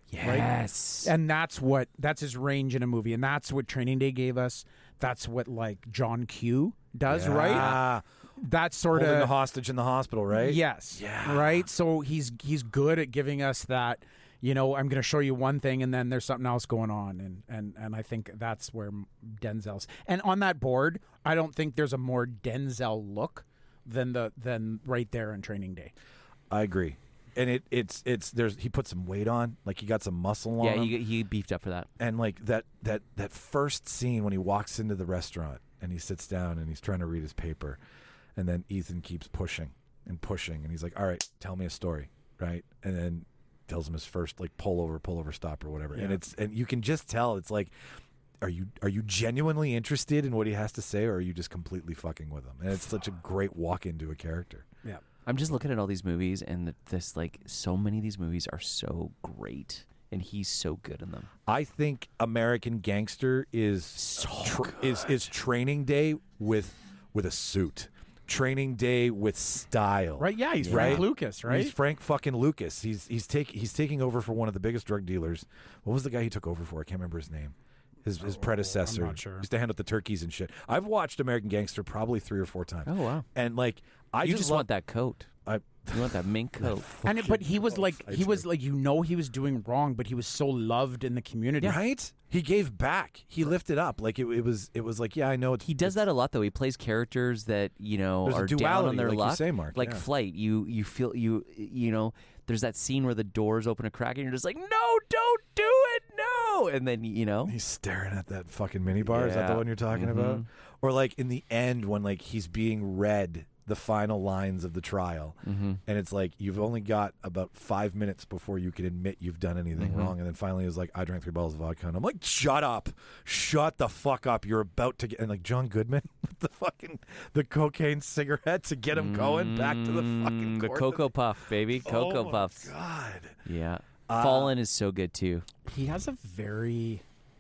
yes. And that's what that's his range in a movie, and that's what Training Day gave us. That's what like John Q does, right? Ah, That sort holding the of hostage in the hospital, right? yes, Yeah. right. So he's he's good at giving us that. You know, I'm going to show you one thing, and then there's something else going on, and and and I think that's where Denzel's. And on that board, I don't think there's a more Denzel look than the than right there in Training Day. I agree. And it it's it's there's he put some weight on, like he got some muscle on yeah, him. he he beefed up for that. And like that that that first scene when he walks into the restaurant and he sits down and he's trying to read his paper, and then Ethan keeps pushing and pushing, and he's like, "All right, tell me a story," right? And then tells him his first like pull over, pull over stop or whatever, and Yeah. it's and you can just tell it's like, are you are you genuinely interested in what he has to say, or are you just completely fucking with him? And it's such a great walk into a character. Yeah. I'm just looking at all these movies, and this like so many of these movies are so great, and he's so good in them. I think American Gangster is tr- is is Training Day with with a suit. Training Day with style. Right? Yeah, he's Right? Frank Lucas, right? He's Frank fucking Lucas. He's he's take, he's taking over for one of the biggest drug dealers. What was the guy he took over for? I can't remember his name. His his predecessor. I'm not sure. Used to hand out the turkeys and shit. I've watched American Gangster probably three or four times. Oh wow! And like I you just, just love, want that coat. I, You want that mink coat. And it, but he was like I he was do. like you know he was doing wrong, but he was so loved in the community. right? He gave back. He lifted up. Like it, it was it was like, yeah, I know it's He does that a lot, though. He plays characters that you know There's a are down duality, on their like you luck. say, Mark, like yeah. Flight, you you feel you you know. There's that scene where the doors open a crack, and you're just like, no, don't do it, no. And then you know, He's staring at that fucking minibar. Is that the Yeah. one you're talking about? Mhm. Or like in the end when like he's being read the final lines of the trial, Mhm. and it's like you've only got about five minutes before you can admit you've done anything Mhm. wrong, and then finally it was like, I drank three bottles of vodka, and I'm like, shut up, shut the fuck up, you're about to get, and like John Goodman with the fucking the cocaine cigarette to get him going back to the fucking Mm, the court. Cocoa Puff, baby, Cocoa Oh my Puffs. God. Yeah, Uh, Fallen is so good too. He has a very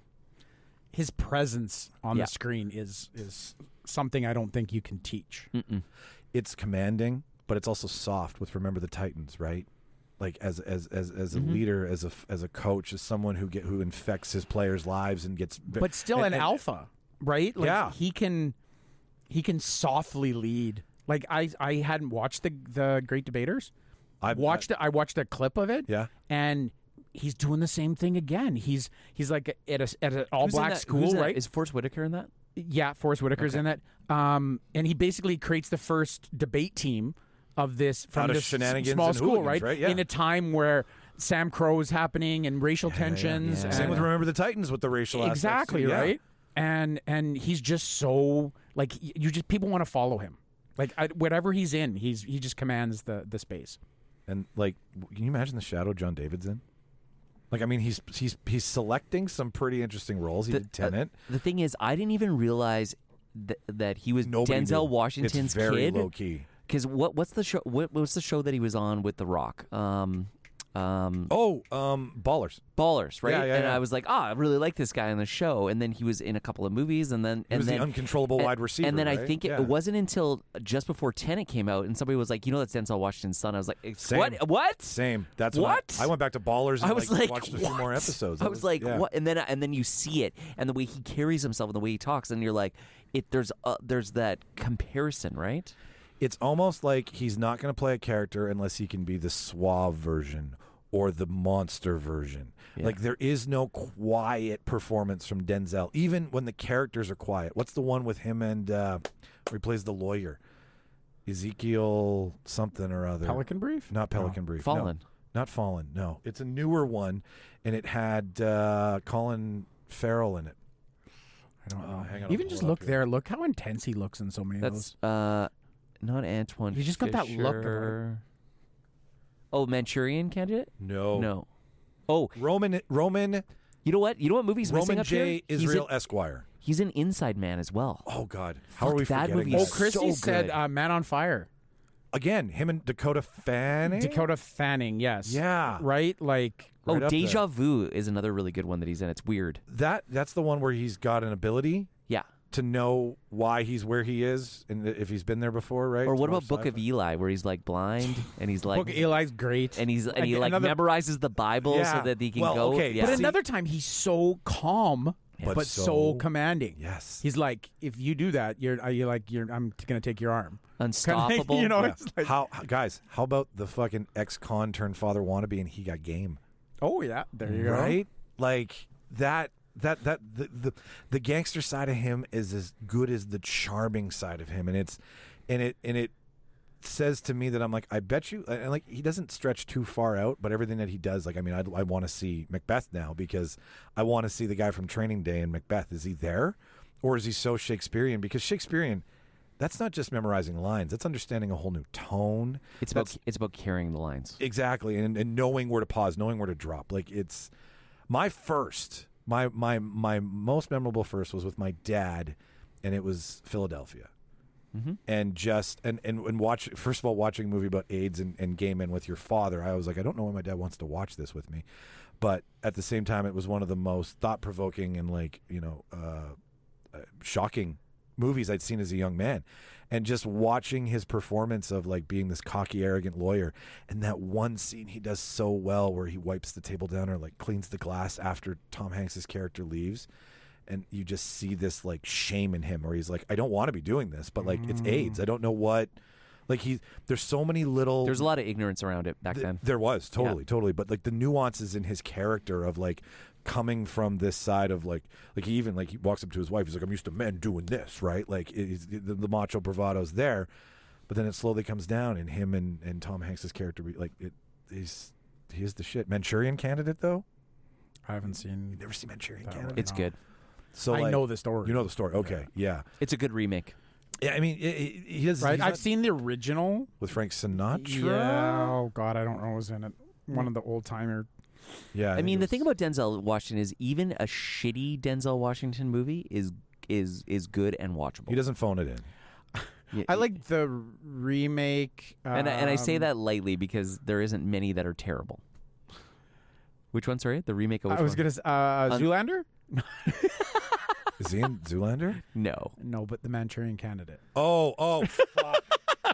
his presence on Yeah. the screen is is something I don't think you can teach. Mm-mm. It's commanding, but it's also soft with Remember the Titans, right? Like as as as as a Mhm. leader, as a as a coach, as someone who get who infects his players' lives and gets But still and- an and- alpha, right? Like Yeah. he can he can softly lead. Like I I hadn't watched the the Great Debaters. I watched it. I watched a clip of it. Yeah. And he's doing the same thing again. He's he's like at a at an all Who's in black that- school, who's in that? right? Is Forrest Whitaker in that? Yeah, Forrest Whitaker's Okay. in it. Um, and he basically creates the first debate team of this from Out of this shenanigans small and school, hooligans, right? right? Yeah. In a time where Sam Crow is happening and racial tensions. yeah. And Same with Remember the Titans with the racial aspects, exactly too, yeah. right. And and he's just so like y- you just people want to follow him. Like I, whatever he's in, he's he just commands the the space. And like, can you imagine the shadow John David's in? Like, I mean, he's he's he's selecting some pretty interesting roles. He The- did Tenet. The thing is, I didn't even realize th- that he was Nobody Denzel did. Washington's it's very kid. low key. Because what what's the show? What was the show that he was on with The Rock? Um, um, Oh, um, Ballers. Ballers, right? Yeah, yeah, and yeah. I was like, oh, I really like this guy on the show. And then he was in a couple of movies, and then He and was then the uncontrollable and, wide receiver. And then I right? think it, Yeah. it wasn't until just before Tenet came out, and somebody was like, you know, that's Denzel Washington's son. I was like, Same. what? What? Same. That's when What? I, I went back to Ballers. And I was like, watched a what? few more episodes. I That was like, yeah. what? And then and then you see it, and the way he carries himself, and the way he talks, and you're like, it. There's uh, there's that comparison, right? It's almost like he's not going to play a character unless he can be the suave version or the monster version. Yeah. Like, there is no quiet performance from Denzel, even when the characters are quiet. What's the one with him and uh, where he plays the lawyer? Ezekiel something or other. Pelican Brief? Not Pelican Brief. Fallen. No, not Fallen. No, it's a newer one, and it had uh, Colin Farrell in it. I don't Uh, know. hang on, I'll Even pull just it up look here. there. Look how intense he looks in so many of That's those. uh, not Antoine. He's just got that look about it. Fisher. Oh, Manchurian Candidate? No, No. Oh, Roman Roman you know what? You know what movie's missing Roman up J. here? He's Israel in, Esquire. he's in Inside Man as well. Oh God, how Fuck, are we that forgetting movie Oh, is that? Christy so said good. uh, Man on Fire. Again, him and Dakota Fanning. Dakota Fanning, yes. Yeah. Right? Like, Oh, right up Deja there. Vu is another really good one that he's in. It's weird. That that's the one where he's got an ability Yeah. to know why he's where he is and if he's been there before, right? Or It's what more about Book of sci-fi. Eli, where he's like blind and he's like, Book of Eli's great. and he's and he Like, like another- memorizes the Bible Yeah. so that he can Well, go. okay, yeah. But See- another time, he's so calm, But but, so, so- commanding. Yes. He's like, if you do that, you're, are you like, you're, I'm going to take your arm. Unstoppable. you know, Yeah. it's like, How guys? How about the fucking ex-con turned father wannabe and he got game? oh yeah, there you go. Right? Like that. That that the, the the gangster side of him is as good as the charming side of him, and it's and it and it says to me that I'm like, I bet you, and like he doesn't stretch too far out, but everything that he does, like I mean, I, I want to see Macbeth now because I want to see the guy from Training Day in Macbeth. Is he there, or is he so Shakespearean? Because Shakespearean, that's not just memorizing lines; that's understanding a whole new tone. It's about That's- it's about carrying the lines. Exactly, and, and knowing where to pause, knowing where to drop. Like it's my first, my my my most memorable first was with my dad, and it was Philadelphia. Mm-hmm. And just and, and and watch first of all watching a movie about AIDS and, and gay men with your father. I was like, I don't know why my dad wants to watch this with me, but at the same time, it was one of the most thought provoking and like you know uh, uh, shocking movies I'd seen as a young man. And just watching his performance of like being this cocky, arrogant lawyer, and that one scene he does so well where he wipes the table down or like cleans the glass after Tom Hanks's character leaves, and you just see this like shame in him, where he's like, I don't want to be doing this, but like it's AIDS. I don't know what. Like he, there's so many little. There's a lot of ignorance around it back Th- then. There was totally, totally, but like the nuances in his character of like coming from this side of like, like he even like he walks up to his wife. He's like, I'm used to men doing this, right? Like it, he's, the, the macho bravado's there, but then it slowly comes down, and him and, and Tom Hanks's character, be- like it, he's he's the shit. Manchurian Candidate though. I haven't seen. You never see Manchurian That Candidate? It's No. good. So I like, know the story. You know the story. Okay, yeah, It's a good remake. yeah. I mean, it, it, he does. Right? he's I've not- seen the original. with Frank Sinatra. Yeah. Oh God, I don't know who's in it. One of the old timer. Yeah, I, think mean, it the was- thing about Denzel Washington is even a shitty Denzel Washington movie is is is good and watchable. he doesn't phone it in. Yeah, I like the remake. and I, and I say um, that lightly because there isn't many that are terrible. Which one? Sorry, the remake of which I was one? gonna. s- Uh, Un- Zoolander. Is he in Zoolander? No. No, but the Manchurian Candidate. Oh, oh, fuck.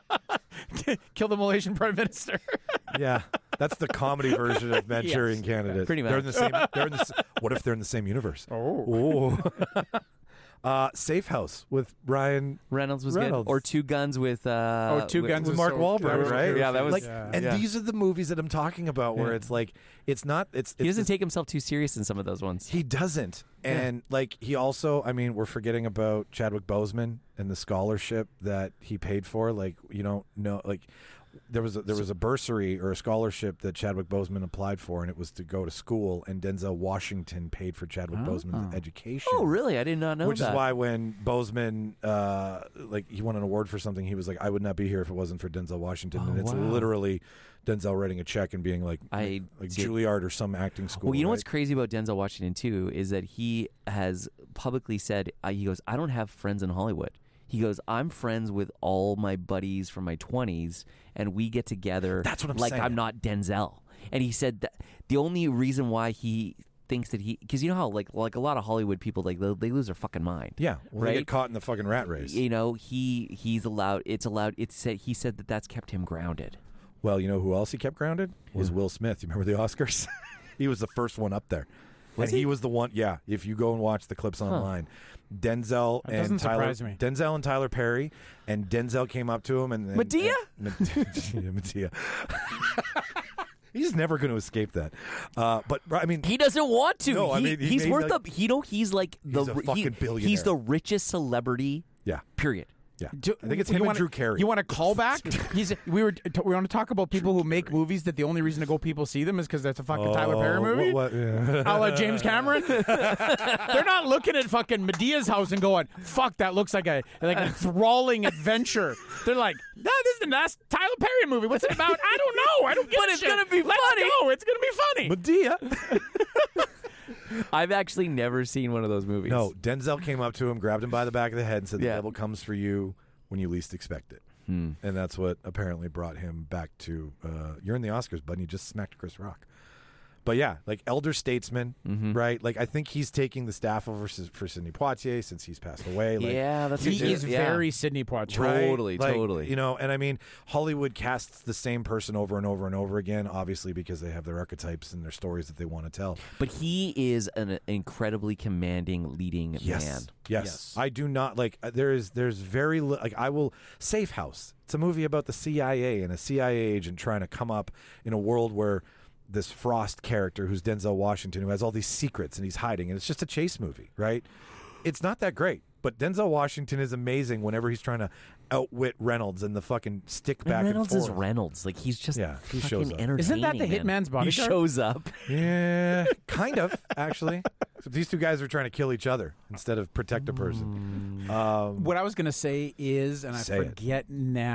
Kill the Malaysian Prime Minister. Yeah, that's the comedy version of Manchurian Candidate. pretty They're in the much. same. They're in the. s- What if they're in the same universe? Oh. Oh. Uh, Safe House with Ryan Reynolds was Reynolds. good. Or Two Guns with uh Oh, Two with- Guns with was Mark so- Wahlberg, that was right? good. Yeah, that was- like, Yeah. and Yeah. these are the movies that I'm talking about, where Yeah. it's like it's not. It's, it's He doesn't this- take himself too serious in some of those ones. He doesn't, and like he also. I mean, we're forgetting about Chadwick Boseman and the scholarship that he paid for. Like you don't know, like. There was a, there was a bursary or a scholarship that Chadwick Boseman applied for, and it was to go to school. And Denzel Washington paid for Chadwick Boseman's education. Oh, really? I did not know Which that. is why when Boseman, uh, like he won an award for something, he was like, "I would not be here if it wasn't for Denzel Washington." Oh, and it's wow. literally Denzel writing a check and being like, I like did- Juilliard or some acting school. Well, you know right? what's crazy about Denzel Washington too is that he has publicly said uh, he goes, "I don't have friends in Hollywood." He goes, "I'm friends with all my buddies from my twenties, and we get together. That's what I'm like saying. I'm not Denzel." And he said that the only reason why he thinks that he, because you know how like like a lot of Hollywood people like they, they lose their fucking mind. Yeah, well, they right? get caught in the fucking rat race. You know, he he's allowed. It's allowed. It's said. He said that that's kept him grounded. Well, you know who else he kept grounded was Will Smith. You remember the Oscars? He was the first one up there. Was and he? he? was the one. Yeah, if you go and watch the clips online, Denzel That and doesn't Tyler, surprise me. Denzel and Tyler Perry, and Denzel came up to him and, and Medea? and- yeah, Medea. He's never going to escape that. Uh, but I mean, He doesn't want to. No, I He- mean, he he's made, worth like- a. You know, he's like the He's a he- fucking He's billionaire. the richest celebrity. yeah, Period. yeah. Do- I think it's you him wanna, and Drew Carey. You want a callback? He's we were we want to talk about people who make movies that the only reason to go people see them is because that's a fucking Tyler Perry Oh, movie. What, what, yeah. A la James Cameron. They're not looking at fucking Medea's house and going, "Fuck, that looks like a like a enthralling adventure." They're like, "No, this is the last Tyler Perry movie. What's it about? I don't know. I don't get But a it's shit. gonna be Let's funny." go. It's gonna be funny." Medea. I've actually never seen one of those movies. No, Denzel came up to him, grabbed him by the back of the head, and said, Yeah. "The devil comes for you when you least expect it." Hmm. And that's what apparently brought him back to, uh, you're in the Oscars, bud, and you just smacked Chris Rock. But yeah, like elder statesman, Mm-hmm. right? Like I think he's taking the staff over s- for Sidney Poitier since he's passed away. Like, Yeah, that's He a good- is yeah. very Sidney Poitier. right? Totally, Like, totally. You know, and I mean, Hollywood casts the same person over and over and over again, obviously because they have their archetypes and their stories that they want to tell. But he is an incredibly commanding leading Yes. man. Yes. Yes. I do not like uh, there is there's very li- like I will Safe House. It's a movie about the C I A and a C I A agent trying to come up in a world where this Frost character who's Denzel Washington who has all these secrets and he's hiding and it's just a chase movie, right? It's not that great, but Denzel Washington is amazing whenever he's trying to outwit Reynolds and the fucking stick back And Reynolds and is forth. Reynolds. Like he's just Yeah, he fucking shows up. entertaining. Isn't that the man. Hitman's He Bodyguard? shows up. Yeah, kind of actually. Except these two guys are trying to kill each other instead of protect a person. Um, What I was gonna say is, and I Say it. forget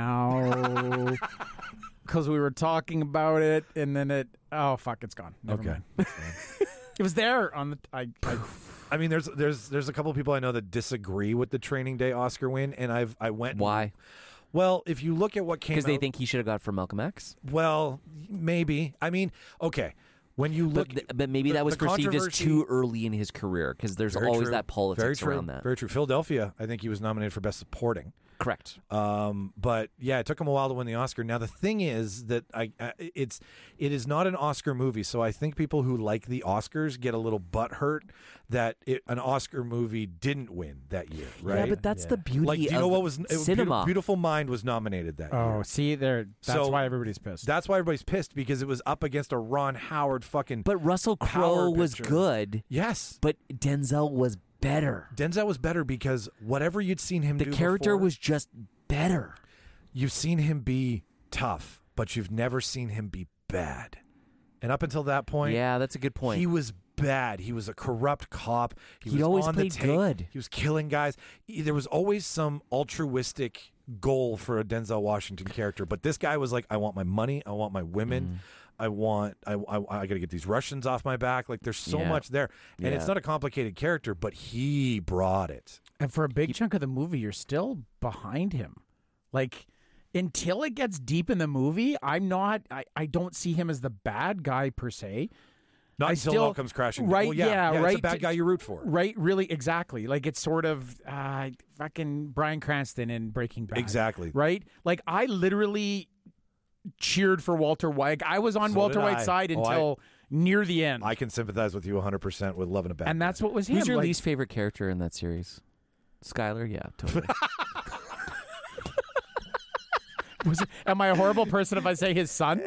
now, because we were talking about it, and then it. Oh fuck, it's gone. Never okay. mind. It was there on the. I, I I mean, there's there's there's a couple of people I know that disagree with the Training Day Oscar win, and I've I went. Why? Well, if you look at what came, Because they out- think he should have got for Malcolm X. Well, maybe. I mean, okay. When you look, But, th- but maybe the- that was the perceived as controversy- too early in his career because there's Very always true. that politics Very true. around that. Very true. Philadelphia, I think he was nominated for Best Supporting. Correct. Um, but yeah, it took him a while to win the Oscar. Now the thing is that I, I it's it is not an Oscar movie, so I think people who like the Oscars get a little butthurt that it, an Oscar movie didn't win that year, right? Yeah, but that's the beauty like, do you of know what was it was cinema. Beautiful, Beautiful Mind was nominated that oh, year. see there. That's So, why everybody's pissed. That's why everybody's pissed because it was up against a Ron Howard fucking. But Russell Power Crowe was picture. good, yes, but Denzel was better. Denzel was better because whatever you'd seen him The do character before, was just better. you've seen him be tough, but you've never seen him be bad. And up until that point, Yeah, that's a good point. he was bad. He was a corrupt cop. He He'd was always on the played take. good. He was killing guys. He- There was always some altruistic goal for a Denzel Washington character, but this guy was like, I want my money. I want my women. Mm-hmm. I want. I. I, I got to get these Russians off my back. Like there's so Yeah. much there, and it's Yeah. not a complicated character, but he brought it. and for a big chunk of the movie, you're still behind him. Like until it gets deep in the movie, I'm not. I, I don't see him as the bad guy per se. Not I until still- it all comes crashing. right, Well, yeah, yeah, It's a right. bad guy you root for. Right, really, exactly. Like it's sort of uh, fucking Bryan Cranston in Breaking Bad. Exactly. Right? Like I literally cheered for Walter White. I was on So Walter did White's I. side Oh, I- until near the end. I can sympathize with you one hundred percent with loving a bad and guy. that's what was him. Who's your like, least favorite character in that series? Skylar, yeah, totally. Was it, am I a horrible person if I say his son?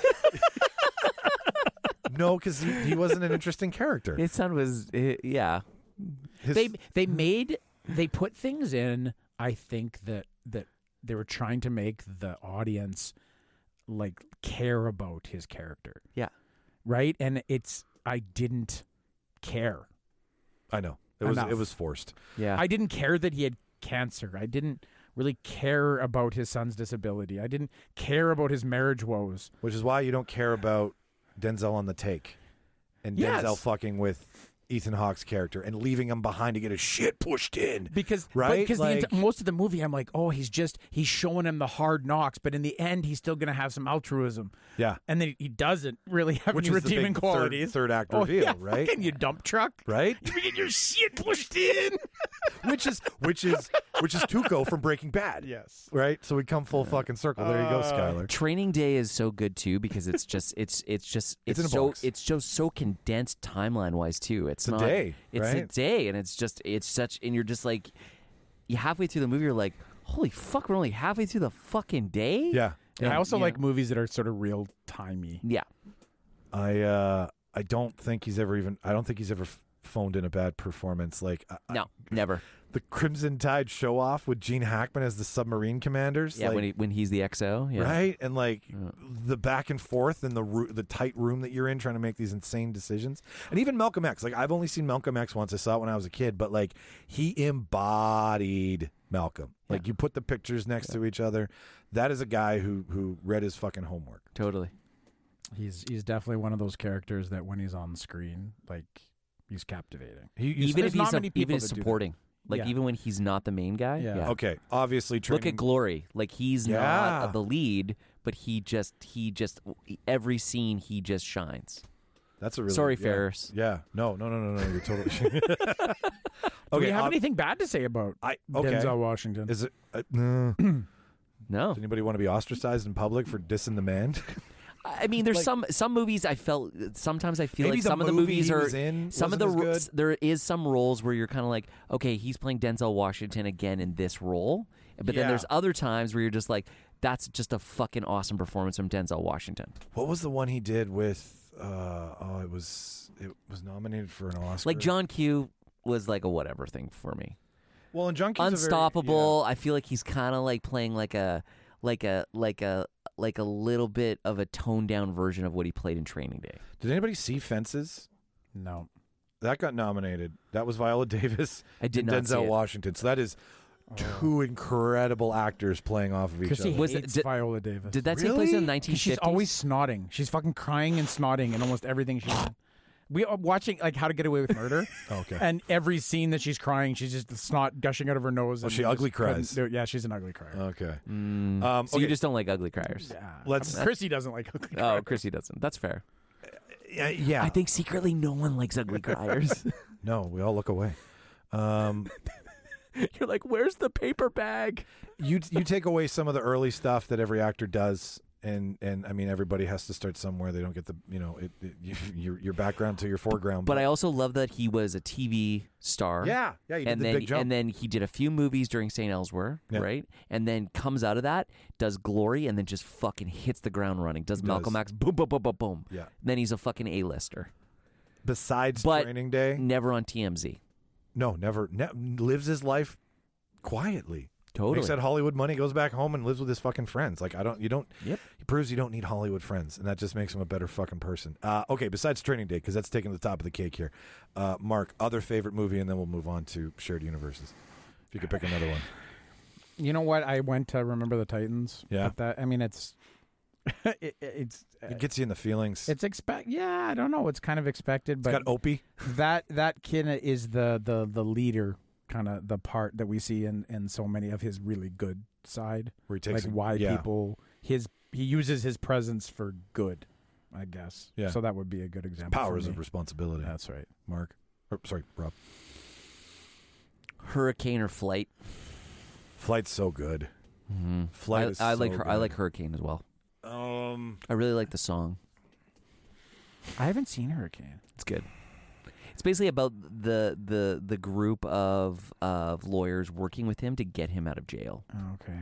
No, because he, he wasn't an interesting character. His son was, uh, yeah. His, They they made they put things in. I think that that they were trying to make the audience like care about his character, Yeah. right? And it's I didn't care. I know it was Enough. it was forced. Yeah. I didn't care that he had cancer. I didn't really care about his son's disability. I didn't care about his marriage woes. Which is why you don't care about Denzel on the take and Yes. Denzel fucking with Ethan Hawke's character and leaving him behind to get his shit pushed in. Because Right? Because Like- most of the movie, I'm like, oh, he's just he's showing him the hard knocks, but in the end, he's still going to have some altruism. Yeah. And then he doesn't really have Which any was the redeeming big qualities. Third, third act oh, reveal, yeah, right? fucking you dump truck, Right? You get your shit pushed in. which is which is which is Tuco from Breaking Bad. Yes. Right? So we come full fucking circle. There you go, Skylar. Training Day is so good too because it's just it's it's just It's it's, in a so box. it's just so condensed timeline wise too. It's, It's a not day, It's a right? day, and it's just it's such and you're just like you halfway through the movie you're like, holy fuck, we're only halfway through the fucking day. Yeah. And I also you like know. movies that are sort of real timey. Yeah. I uh I don't think he's ever even I don't think he's ever f- phoned in a bad performance. Like I, I- No, never. the Crimson Tide show off with Gene Hackman as the submarine commanders. Yeah, like, when he, when he's the X O. Yeah. right? And like the back and forth in the ro- the tight room that you're in, trying to make these insane decisions. And even Malcolm X. Like I've only seen Malcolm X once. I saw it when I was a kid, but like he embodied Malcolm. Like you put the pictures next to each other. That is a guy who who read his fucking homework. Totally. He's he's definitely one of those characters that when he's on screen, like he's captivating. He, you Even there's if not he's a, many people even that do that. supporting. Like Yeah. even when he's not the main guy. Yeah. Yeah. okay, obviously training. Look at Glory. Like he's Yeah. not the lead, but he just he just every scene he just shines. That's a really Sorry, yeah. Ferris. Yeah, no, no, no, no, no. You're totally. Do we have ob- anything bad to say about I okay. Denzel Washington? Is it? Uh, no. No. Does anybody want to be ostracized in public for dissing the man? I mean, there's Like- some some movies I felt sometimes I feel Maybe like the some of the movie movies he are was in some of wasn't the as ro- good? there is some roles where you're kind of like, okay, he's playing Denzel Washington again in this role, but then Yeah. there's other times where you're just like, that's just a fucking awesome performance from Denzel Washington. What was the one he did with? Uh, oh, it was it was nominated for an Oscar. Like John Q was like a whatever thing for me. Well, and John Q's a very- Unstoppable. I feel like he's kind of like playing like a like a like a like a little bit of a toned down version of what he played in Training Day. yeah. Did anybody see Fences? No. That got nominated. That was Viola Davis I did and not Denzel see it. Washington. So that is two incredible actors playing off of each Chrissy other. Was it- hates did- Viola Davis. Did that take place in the Really? nineteen 'Cause fifties? she's always snotting. She's fucking crying and snotting in almost everything she's in. We are watching like How to Get Away with Murder. Okay. And every scene that she's crying, she's just the snot gushing out of her nose. Oh, and she we just ugly couldn't cries. do it. Yeah, she's an ugly crier. Okay. Mm, Um, so you okay. just don't like ugly criers. Yeah. Let's- I mean, Chrissy doesn't like ugly Oh, criers. Chrissy doesn't. That's fair. Yeah, yeah. I think secretly no one likes ugly criers. no. We all look away. Um, You're like, where's the paper bag? you you take away some of the early stuff that every actor does, and and I mean everybody has to start somewhere. They don't get the you know it, it, you, your your background to your foreground. But I also love that he was a T V star. yeah yeah you did and the then big jump. and then he did a few movies during Saint Elsewhere, Yeah. right? And then comes out of that, does Glory, and then just fucking hits the ground running. Does He Malcolm does. X, boom, boom, boom, boom, boom. Yeah. Then he's a fucking A-lister. Besides But Training Day, Never on T M Z. no, never ne- lives his life quietly. Totally. Makes that Hollywood money, goes back home and lives with his fucking friends. Like I don't, you don't. Yep. He proves you don't need Hollywood friends, and that just makes him a better fucking person. Uh, okay, besides Training Day, because that's taking the top of the cake here. Uh, Mark, other favorite movie, and then we'll move on to shared universes. If you could pick another one. You know what? I went to Remember the Titans. Yeah. But that I mean, it's it, it's It gets you in the feelings. it's expect. Yeah, I don't know. It's kind of expected, It's but got Opie. that that kid is the the the leader, kind of the part that we see in in so many of his really good side. Where he takes like a- why yeah. people his he uses his presence for good, I guess. Yeah. So that would be a good example. Powers for of me. responsibility. That's right. Mark. Or, sorry, Rob. Hurricane or Flight. Flight's so good. Mm-hmm. Flight I, is I like so her. I good. like Hurricane as well. Um, I really like the song. I haven't seen Hurricane. It's good. It's basically about the the the group of of lawyers working with him to get him out of jail. Oh, okay.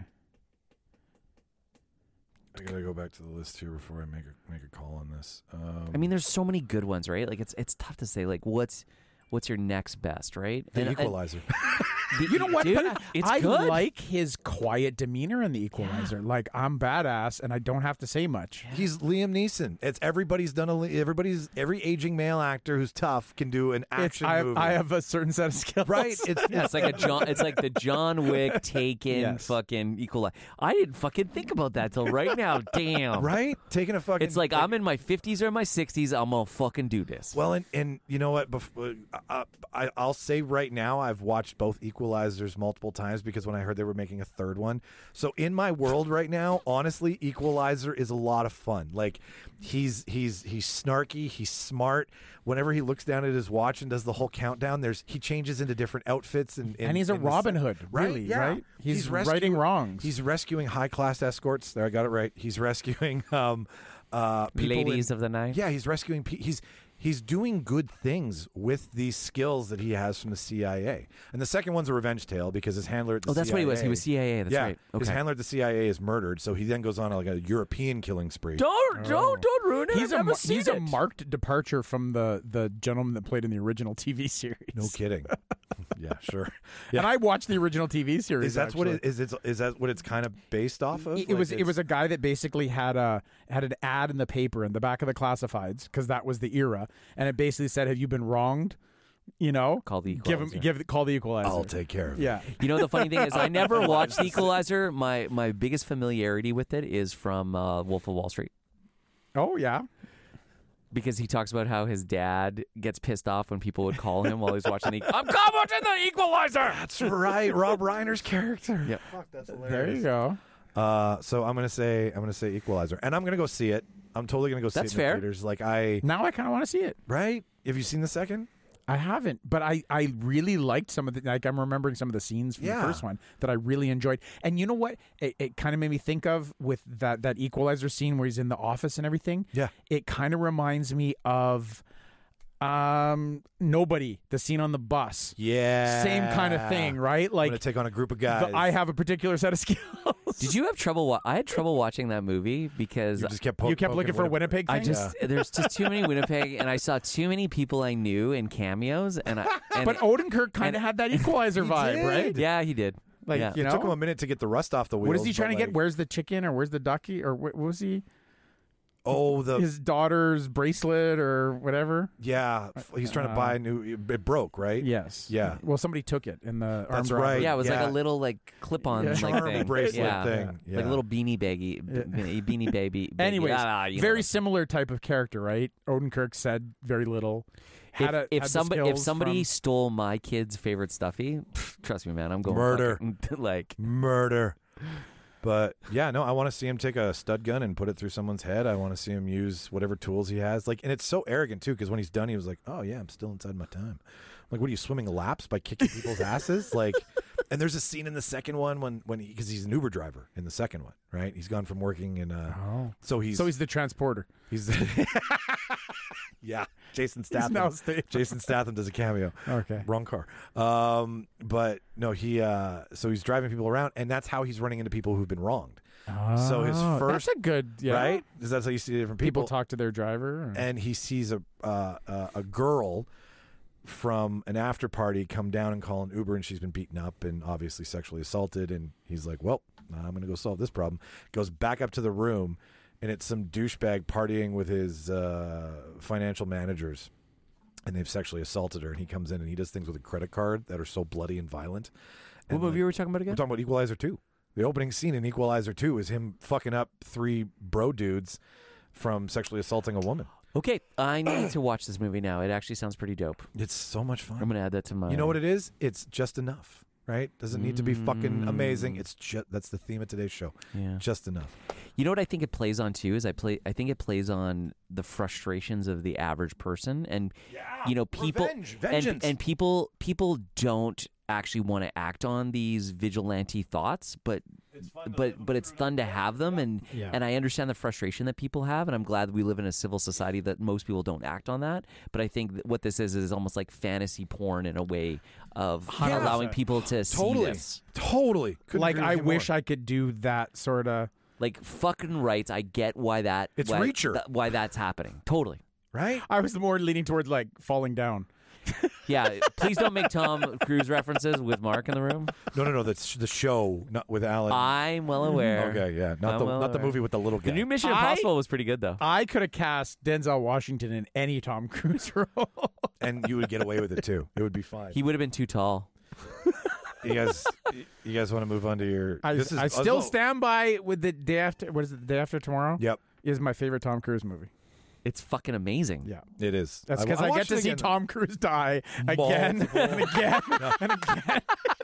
I gotta go back to the list here before I make a make a call on this. Um, I mean, there's so many good ones, right? Like it's it's tough to say like what's what's your next best, right? The And- and- Equalizer. the- You know what? dude? But it's I good. like his quiet demeanor in The Equalizer. Like, I'm badass and I don't have to say much. He's Liam Neeson. It's everybody's done a everybody's every aging male actor who's tough can do an It's, action I, movie. I have a certain set of skills. right. It's Yeah, it's like a John. It's like the John Wick Taken Yes. fucking Equalizer. I didn't fucking think about that till right now. Damn. right. Taking a fucking. It's like I'm in my fifties or my sixties. I'm gonna fucking do this. Well, and, and you know what? Bef- uh, I, I'll say right now, I've watched both Equalizers multiple times because when I heard they were making a third one. So in my world right now, honestly, Equalizer is a lot of fun. Like he's he's he's snarky, he's smart. Whenever he looks down at his watch and does the whole countdown, there's he changes into different outfits and And he's a Robin Hood, right? really, Yeah. right? He's, rescuing- righting wrongs. He's rescuing high class escorts. There, I got it right. He's rescuing um, uh, people Ladies in- of the night. Yeah, he's rescuing. Pe- he's he's doing good things with these skills that he has from the C I A. And the second one's a revenge tale because his handler at the Oh, that's C I A, what he was. He was C I A. That's yeah, right. his Okay. handler at the C I A is murdered, so he then goes on like a European killing spree. Don't don't don't ruin it. He's I've a never mar- seen he's it. a marked departure from the the gentleman that played in the original T V series. No kidding. yeah, sure. And I watched the original T V series. Is that what actually. it is? It's, is that what it's kind of based off of? It Like was it it's- was a guy that basically had a had an ad in the paper in the back of the classifieds because that was the era, and it basically said, "Have you been wronged?" You know, Call the give him Equalizer. give call the Equalizer. I'll take care of it. Yeah, You know the funny thing is, I never watched The Equalizer. My my biggest familiarity with it is from uh, Wolf of Wall Street. oh yeah. Because he talks about how his dad gets pissed off when people would call him while he's watching the. I'm watching the Equalizer. That's right. Rob Reiner's character. Yep. Fuck, that's There hilarious. you go. Uh, so I'm gonna say I'm gonna say Equalizer, and I'm gonna go see it. I'm totally gonna go see That's it in fair. the theaters. Like I Now I kind of want to see it. right. Have you seen the second? I haven't, but I, I really liked some of the like I'm remembering some of the scenes from Yeah. the first one that I really enjoyed. And you know what? It, it kind of made me think of with that that Equalizer scene where he's in the office and everything. Yeah. It kind of reminds me of um Nobody, the scene on the bus. Yeah. Same kind of thing, right? I'm Like gonna take on a group of guys. the, I have a particular set of skills. Did you have trouble? Wa- I had trouble watching that movie because You just kept po- you kept looking poking for Winnipeg I things? just there's just too many Winnipeg, and I saw too many people I knew in cameos, and I. And But Odenkirk kind and- of had that Equalizer He vibe, did. right? yeah, he did. Like, yeah. you It know, took him a minute to get the rust off the wheels. what is he trying to but, get? like, Where's the chicken or where's the ducky or what, what was he? Oh, the His daughter's bracelet or whatever. yeah. f- He's trying to Uh, buy a new. It broke, right? Yes. Yeah. Well, somebody took it in the That's armed robbery. right. Yeah, it was like Yeah. a little like clip-on Yeah. like Charm thing. bracelet yeah. thing. Yeah. Like a little beanie baggy, b- Yeah. beanie baby. baby. Anyways, Ah, you know very what similar type of character, right? Odenkirk said very little. If, Had a, if had the somebody if skills somebody from- stole my kid's favorite stuffy, pff, trust me, man, I'm going Murder. fucking- like murder. But yeah, no, I want to see him take a stud gun and put it through someone's head. I want to see him use whatever tools he has. Like, and it's so arrogant too, because when he's done, he was like, "Oh yeah, I'm still inside my time." I'm like, what are you swimming laps by kicking people's asses? Like, and there's a scene in the second one when when because he's an Uber driver in the second one, right? He's gone from working in uh, Oh. so he's So he's the transporter. he's yeah, Jason Statham. now stable. Jason Statham does a cameo. Okay. Wrong car. Um, but no, he uh, so he's driving people around, and that's how he's running into people who've been wronged. So his Oh, first- that's a good, yeah. Right? Because that's how you see different People people. talk to their driver. or- and he sees a uh, uh, a girl from an after party come down and call an Uber, and she's been beaten up and obviously sexually assaulted. And he's like, "Well, I'm going to go solve this problem." Goes back up to the room, and it's some douchebag partying with his uh, financial managers, and they've sexually assaulted her. And he comes in and he does things with a credit card that are so bloody and violent. what And, movie like, were we talking about we're again? talking about Equalizer two. The opening scene in Equalizer two is him fucking up three bro dudes from sexually assaulting a woman. Okay, I need to watch this movie now. It actually sounds pretty dope. It's so much fun. I'm gonna add that to my. You know what it is? It's just enough, right? Doesn't need to be fucking amazing. Mm. It's just that's the theme of today's show. Yeah. Just enough. You know what I think it plays on too is I play. I think it plays on the frustrations of the average person, and you know people Revenge, and, vengeance. and people people don't actually want to act on these vigilante thoughts, but but but it's fun to have them, and Yeah. and I understand the frustration that people have, and I'm glad we live in a civil society that most people don't act on that. But I think that what this is is almost like fantasy porn in a way of Yeah. allowing people to see Totally, this. totally. Couldn't Like, agree with I you wish more. I could do that sort of. Like fucking rights, I get why that It's why, Reacher. th- why that's happening. Totally. right. I was more leaning towards like falling down. Yeah, please don't make Tom Cruise references with Mark in the room. No, no, no. That's the show, not with Alan. I'm well aware. okay, yeah, not I'm the well not the aware. movie with the little guy. The new Mission I- Impossible was pretty good though. I could have cast Denzel Washington in any Tom Cruise role. and you would get away with it too. It would be fine. He would have been too tall. you guys, you guys want to move on to your? I, this is I still oh, stand by with the day after. What is it? The day after tomorrow. Yep, Is my favorite Tom Cruise movie. It's fucking amazing. Yeah. it is. That's because I, watched get to it see again. Tom Cruise die again Multiple. and again and again.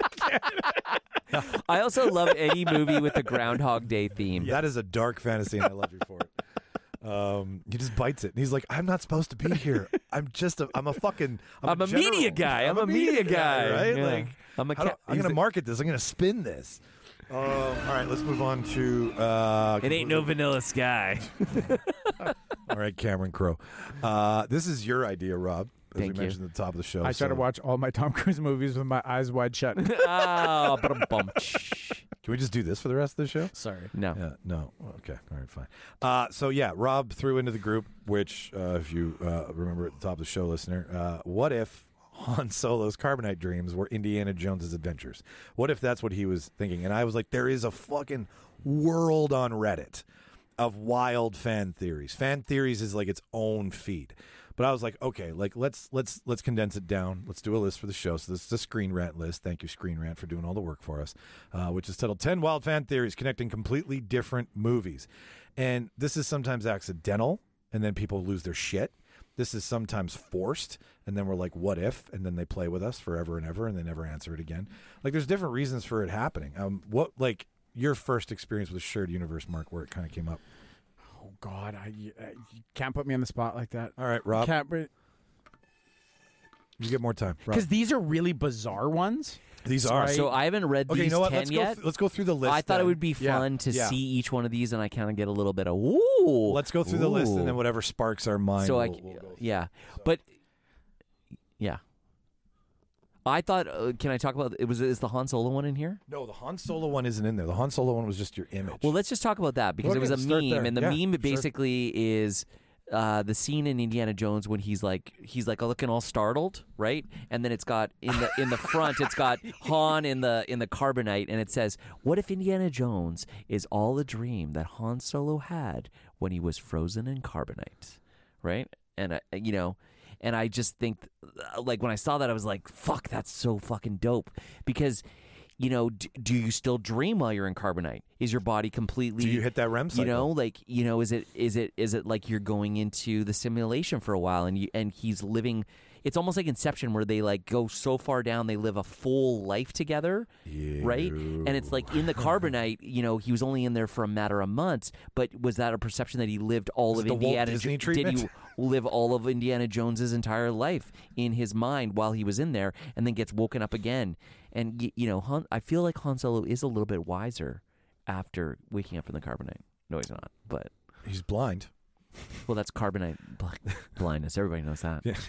I also love any movie with the Groundhog Day theme. That is a dark fantasy, and I love you for it. Um, he just bites it, and he's like, "I'm not supposed to be here. I'm just a. I'm a fucking. I'm, I'm a general. media guy. I'm a media guy, right? yeah. Like, I'm a how do- ca- I'm he's going to a- market this. I'm going to spin this. Um, all right, let's move on to. Uh, It ain't no Vanilla Sky. All right, Cameron Crowe. Uh, this is your idea, Rob. As Thank we you. mentioned at the top of the show. I try to so- watch all my Tom Cruise movies with my eyes wide shut. Oh, ba-dum-bum. Can we just do this for the rest of the show? Sorry. No. Yeah, no. Okay, all right, fine. Uh, so yeah, Rob threw into the group, which, uh, if you uh, remember at the top of the show, listener, uh, what if Han Solo's carbonite dreams were Indiana Jones's adventures? What if that's what he was thinking? And I was like, there is a fucking world on Reddit of wild fan theories. Fan theories is like its own feed. But I was like, okay, like let's let's let's condense it down. Let's do a list for the show. So this is a Screen Rant list. Thank you, Screen Rant, for doing all the work for us, uh, which is titled ten Wild Fan Theories Connecting Completely Different Movies. And this is sometimes accidental, and then people lose their shit. This is sometimes forced, and then we're like, what if? And then they play with us forever and ever, and they never answer it again. Like, there's different reasons for it happening. Um, what, like, your first experience with Shared Universe, Mark, where it kind of came up? Oh God, I, you, uh, you can't put me on the spot like that. All right, Rob, Can't you get more time. Rob. because these are really bizarre ones. These are. Right. So I haven't read Okay, these you know what? ten Let's yet. go. Th- let's go through the list. I thought then. it would be Yeah. fun to Yeah. see each one of these, and I kind of get a little bit of ooh. Let's go through the list, and then Ooh. whatever sparks our mind. So I, we'll, c- we'll go. yeah, but yeah, I thought. Uh, can I talk about? It was is the Han Solo one in here? No, the Han Solo one isn't in there. The Han Solo one was just your image. Well, let's just talk about that because it Okay, was a start meme, there. and the Yeah, meme sure. basically is uh, the scene in Indiana Jones when he's like he's like looking all startled, right? And then it's got in the in the front, it's got Han in the in the carbonite, and it says, "What if Indiana Jones is all a dream that Han Solo had when he was frozen in carbonite?" Right? And I, you know. And I just think, like, when I saw that, I was like, fuck, that's so fucking dope. Because, you know, d- do you still dream while you're in carbonite? Is your body completely... Do you hit that R E M cycle? You know, like, you know, is it is it is it like you're going into the simulation for a while and you and he's living... It's almost like Inception where they, like, go so far down, they live a full life together, right? And it's like in the carbonite, you know, he was only in there for a matter of months, but was that a perception that he lived all Is of it the Walt Indiana... Disney Jo- Did he treatment? live all of Indiana Jones's entire life in his mind while he was in there and then gets woken up again? And, y- you know, Han, I feel like Han Solo is a little bit wiser after waking up in the carbonite. No, he's not, but... He's blind. Well, that's carbonite bl- blindness. Everybody knows that. Yeah.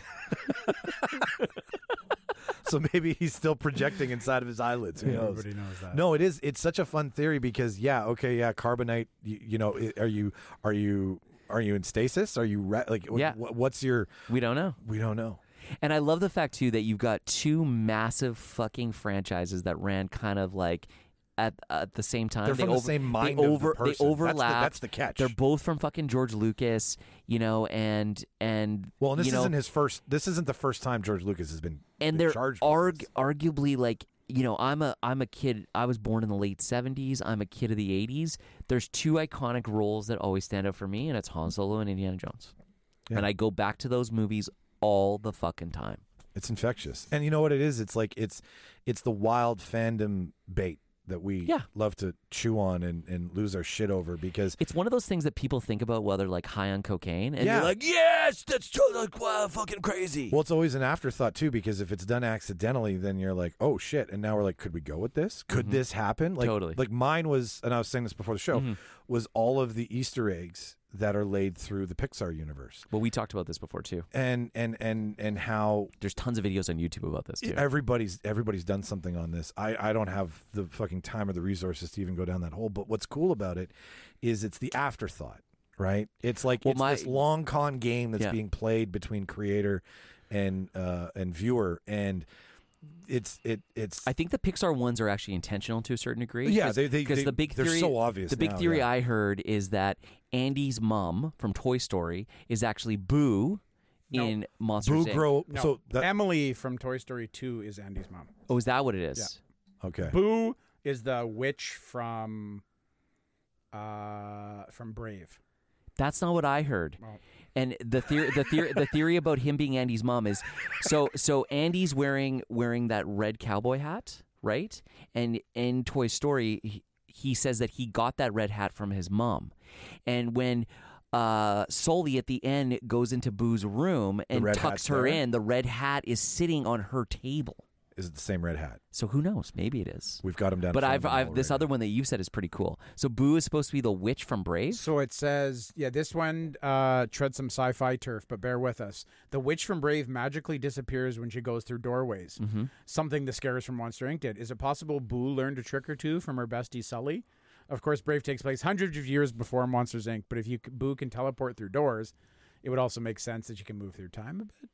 So maybe he's still projecting inside of his eyelids. Who knows? Everybody knows that. No, it is. It's such a fun theory because, yeah, okay, yeah, carbonite. You, you know, i- are you are you are you in stasis? Are you ra- like? wh- Yeah. wh- what's your? We don't know. We don't know. And I love the fact, too, that you've got two massive fucking franchises that ran kind of like at at the same time. They're they from the over, same mind they of the over, person. They That's the- overlap. that's the catch. They're both from fucking George Lucas, you know, and and Well, and this you know, isn't his first. This isn't the first time George Lucas has been. and been they're charged with arg- this. arguably like you know I'm a I'm a kid. I was born in the late seventies. I'm a kid of the eighties. There's two iconic roles that always stand out for me, and it's Han Solo and Indiana Jones. Yeah. And I go back to those movies all the fucking time. It's infectious, and you know what it is? It's like it's it's the wild fandom bait. that we Yeah. love to chew on and, and lose our shit over because It's one of those things that people think about while they're like high on cocaine, and Yeah. you're like, yes, that's totally like, wow, fucking crazy. well, it's always an afterthought too because if it's done accidentally, then you're like, oh shit, and now we're like, could we go with this? Could Mhm. this happen? Like, Totally. Like mine was, and I was saying this before the show, Mhm. was all of the Easter eggs that are laid through the Pixar universe, Well, we talked about this before too. and and and and how There's tons of videos on YouTube about this too. everybody's everybody's done something on this. I, I don't have the fucking time or the resources to even go down that hole. But what's cool about it is it's the afterthought, right? It's like Well, it's my- this long con game that's Yeah. being played between creator and uh, and viewer, and it's it it's I think the Pixar ones are actually intentional to a certain degree. Yeah, Cause, they- they- 'cause they- the big they're theory, so obvious The big now, theory yeah. I heard is that Andy's mom from Toy Story is actually Boo No. in Monsters Boo Incorporated. grow. No, So that Emily from Toy Story two is Andy's mom. Oh, is that what it is? okay. Boo is the witch from uh from Brave. That's not what I heard. Well- And the theory, the theory, the theory about him being Andy's mom is so. So Andy's wearing wearing that red cowboy hat, right? And in Toy Story, he, he says that he got that red hat from his mom. And when uh, Sully at the end goes into Boo's room and red tucks hat's her there? in, the red hat is sitting on her table. Is it the same red hat? So who knows? Maybe it is. We've got him down. But to I've, five I've this already. other one that you said is pretty cool. So Boo is supposed to be the witch from Brave. So it says, yeah, this one uh, treads some sci-fi turf, but bear with us. The witch from Brave magically disappears when she goes through doorways. Mm-hmm. Something the scares from Monster Incorporated did. Is it possible Boo learned a trick or two from her bestie Sully? Of course, Brave takes place hundreds of years before Monsters Incorporated, but if you Boo can teleport through doors, it would also make sense that you can move through time a bit.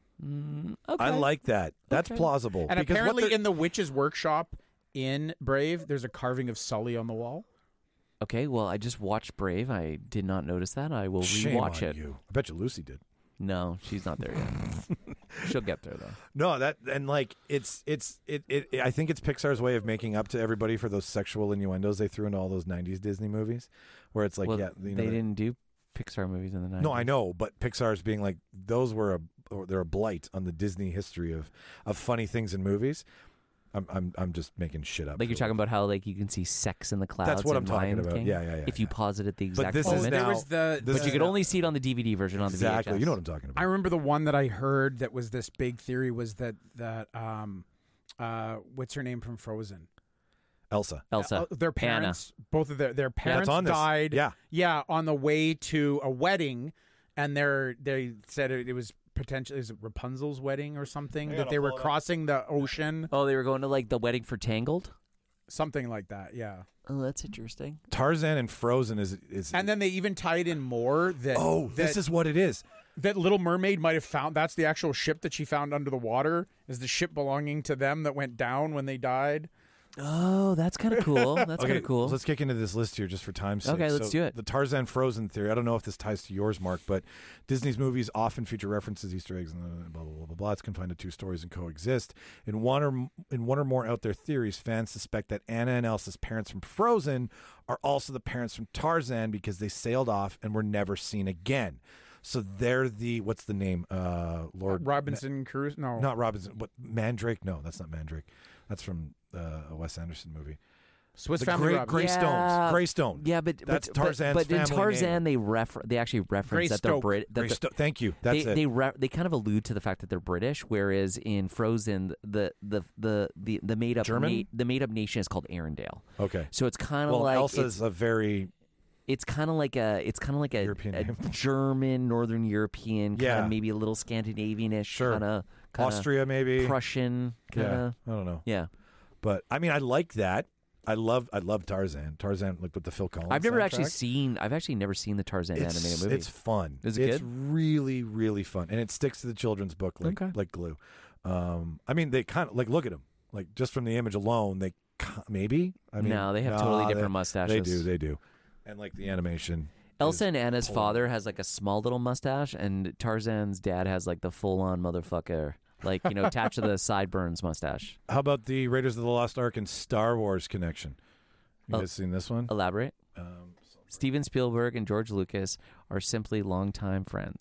Mm, okay. I like that. That's Okay. plausible. And because what apparently, they're- in the witch's workshop in Brave, there's a carving of Sully on the wall. Okay, well, I just watched Brave. I did not notice that. I will Shame rewatch on it. you. I bet you Lucy did. No, she's not there yet. She'll get there though. No, that and like it's it's it, it I think it's Pixar's way of making up to everybody for those sexual innuendos they threw into all those nineties Disney movies, where it's like well, yeah, you know, they that- didn't do Pixar movies in the nineties. No, I know, but Pixar's being like those were a or they're a blight on the Disney history of of funny things in movies. I'm I'm I'm just making shit up. Like you're for- talking about how like you can see sex in the clouds. That's what in I'm talking Lion about. King, Yeah, yeah, yeah, If you yeah. pause it at the exact this is moment. there now- was the, this but you is could now- only see it on the D V D version on the V H S. exactly. You know what I'm talking about. I remember the one that I heard that was this big theory was that that um, uh, what's her name from Frozen? Elsa. Elsa. Uh, their Anna. parents, both of their their Yeah, parents it's on this. died. Yeah. yeah, on the way to a wedding, and they're they said it, it was potentially is it Rapunzel's wedding or something that they were crossing the ocean, Oh, they were going to like the wedding for Tangled. something like that. Yeah, Oh, that's interesting. Tarzan and Frozen is is and then they even tied in more that oh, that, this is what it is. that Little Mermaid might have found. That's the actual ship that she found under the water. Is the ship belonging to them that went down when they died? Oh, that's kind of cool. That's Okay, kind of cool. so let's kick into this list here just for time's sake. Okay, let's So do it. The Tarzan Frozen theory. I don't know if this ties to yours, Mark, but Disney's movies often feature references, Easter eggs, and blah blah blah blah blah. It's confined to two stories and coexist. In one or in one or more out there theories, fans suspect that Anna and Elsa's parents from Frozen are also the parents from Tarzan because they sailed off and were never seen again. So they're the what's the name? Uh, Lord Robinson Crusoe? No, not Robinson. What Mandrake? No, that's not Mandrake. That's from uh, a Wes Anderson movie. Swiss The Family Grey, Robinson. Grey Yeah. Stones. Greystone. Yeah, but That's but, Tarzan's But, but in family Tarzan, name. they refer they actually reference that they're Greystoke. Brit. That Greysto- they're- Thank you. That's they it. they re- they kind of allude to the fact that they're British, whereas in Frozen, the the the the, the made up German? na- the made up nation is called Arendelle. okay. So it's kind of Well, like Elsa's it's, a very it's kind of like a it's kind of like a, European a name. German, Northern European, kind Yeah. of maybe a little Scandinavian-ish, Sure. kind of Austria, maybe. Prussian, kind Yeah, of I don't know, yeah. but I mean, I like that. I love, I love Tarzan. Tarzan, like with the Phil Collins. I've never actually soundtrack. seen I've actually never seen the Tarzan It's, animated movie. it's fun. Is it it's good? really, really fun, and it sticks to the children's book like Okay. like glue. Um, I mean, they kind of like look at them, like just from the image alone, they ki- maybe. I mean, No, they have totally nah, different they, mustaches. They do, they do, and like the animation. Elsa is and Anna's polar. father has like a small little mustache, and Tarzan's dad has like the full on motherfucker, like, you know, attached to the sideburns mustache. How about the Raiders of the Lost Ark and Star Wars connection? You Oh. guys seen this one? Elaborate. Um, Steven Spielberg and George Lucas are simply longtime friends.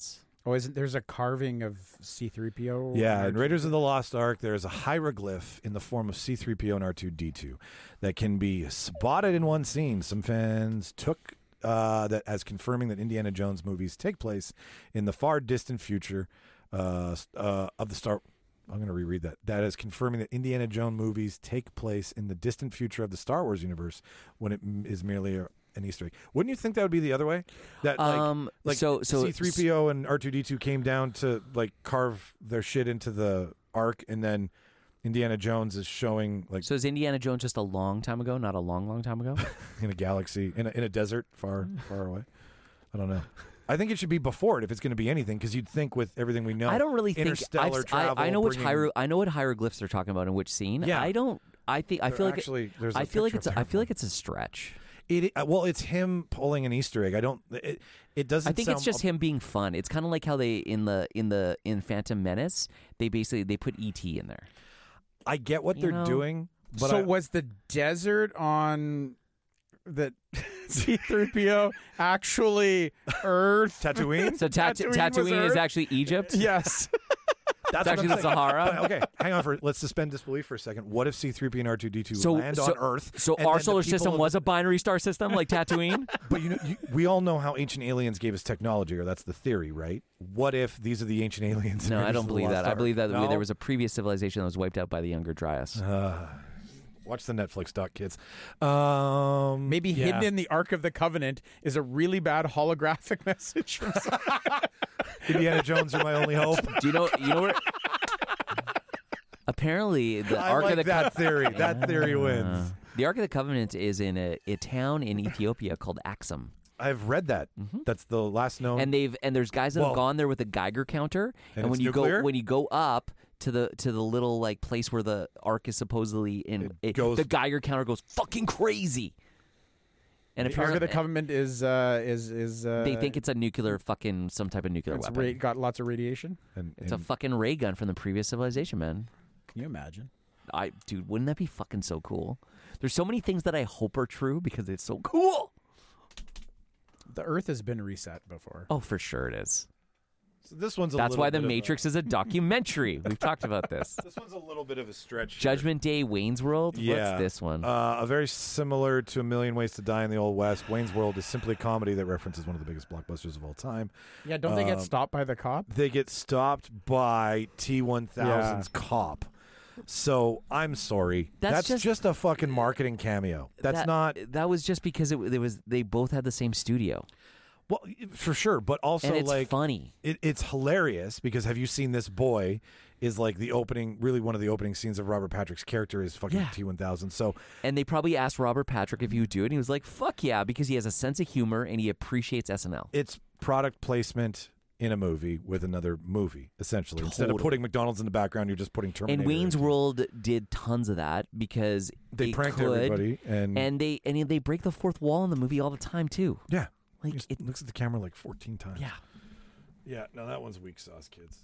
Oh, isn't there's a carving of C three P O? Yeah, in Raiders of the Lost Ark, there is a hieroglyph in the form of C three P O and R two D two that can be spotted in one scene. Some fans took uh, that as confirming that Indiana Jones movies take place in the far distant future uh, uh, of the Star. I'm going to reread that. That is confirming that Indiana Jones movies take place in the distant future of the Star Wars universe when it m- is merely a an Easter egg. Wouldn't you think that would be the other way? That like, Um, like so- so- C three P O and R two D two came down to like carve their shit into the Ark, and then Indiana Jones is showing like So is Indiana Jones just a long time ago, not a long, long time ago? in a galaxy, in a, in a desert far, far away. I don't know. I think it should be before it if it's going to be anything, because you'd think with everything we know. I don't really think interstellar I've- travel. I, I know which bringing- hiero, I know what hieroglyphs they're talking about in which scene. Yeah. I don't. I think I There feel like actually, there's a I feel like picture it's up a, I there. feel like it's a stretch. It, uh, well, it's him pulling an Easter egg. I don't. It, it doesn't. I think it's sound- just him being fun. It's kind of like how they in the in the in Phantom Menace they basically they put E T in there. I get what You they're know? doing, but so I, was the desert on that C three P O actually Earth? Tatooine. So Tat- Tatooine was Tatooine is Earth? actually Egypt. Yes. That's It's what actually I'm the saying. Sahara. But, okay, hang on for let's suspend disbelief for a second. What if C three P O and R two D two So, land so, on Earth? so and our then the solar people system of- was a binary star system like Tatooine. But you know, you, we all know how ancient aliens gave us technology, or that's the theory, right? What if these are the ancient aliens? in No, I Raiders don't of the believe Lost that. I Ark? believe that No? there was a previous civilization that was wiped out by the Younger Dryas. Uh, watch the Netflix doc, kids. Um, Maybe yeah. hidden in the Ark of the Covenant is a really bad holographic message from Indiana Jones are my only hope. Do you know? You know where? Apparently, the I Ark like of the that Co- theory. That theory wins. Uh, the Ark of the Covenant is in a, a town in Ethiopia called Axum, I've read that. That's the last known. and they've and there's guys that Well- have gone there with a Geiger counter, And and, when it's you nuclear? go when you go up to the to the little like place where the Ark is supposedly in, It goes- the Geiger counter goes fucking crazy. And the Ark apparently, of the Covenant is uh, is is uh, they think it's a nuclear fucking some type of nuclear it's weapon. ra- got lots of radiation. and, It's a and fucking ray gun from the previous civilization, man. Can you imagine? I dude, wouldn't that be fucking so cool? There's so many things that I hope are true because it's so cool. The Earth has been reset before. Oh, for sure it is. so this one's a That's little why The bit of a- Matrix is a documentary. We've talked about this. This one's a little bit of a stretch. here. Judgment Day, Wayne's World. Yeah. What's this one? Uh, a very similar to A Million Ways to Die in the Old West. Wayne's World is simply a comedy that references one of the biggest blockbusters of all time. Yeah, don't they get Um, stopped by the cop? They get stopped by T one thousand's cop. So I'm sorry. That's That's, just- just, a fucking marketing cameo. That's that, not That was just because it, it was. They both had the same studio, well for sure, but also and it's like funny. It, it's hilarious because have you seen This Boy? Is like the opening, really one of the opening scenes of Robert Patrick's character is fucking Yeah. T one thousand. So And they probably asked Robert Patrick if he would do it, and he was like, "Fuck yeah," because he has a sense of humor and he appreciates S N L. it's product placement in a movie with another movie, essentially. Instead of Totally. putting McDonald's in the background, you're just putting Terminator. And Wayne's into- World did tons of that because They it pranked could, everybody, and, and they and they break the fourth wall in the movie all the time too. yeah, Like he just it, looks at the camera like fourteen times. yeah, yeah. No, that one's weak sauce, kids.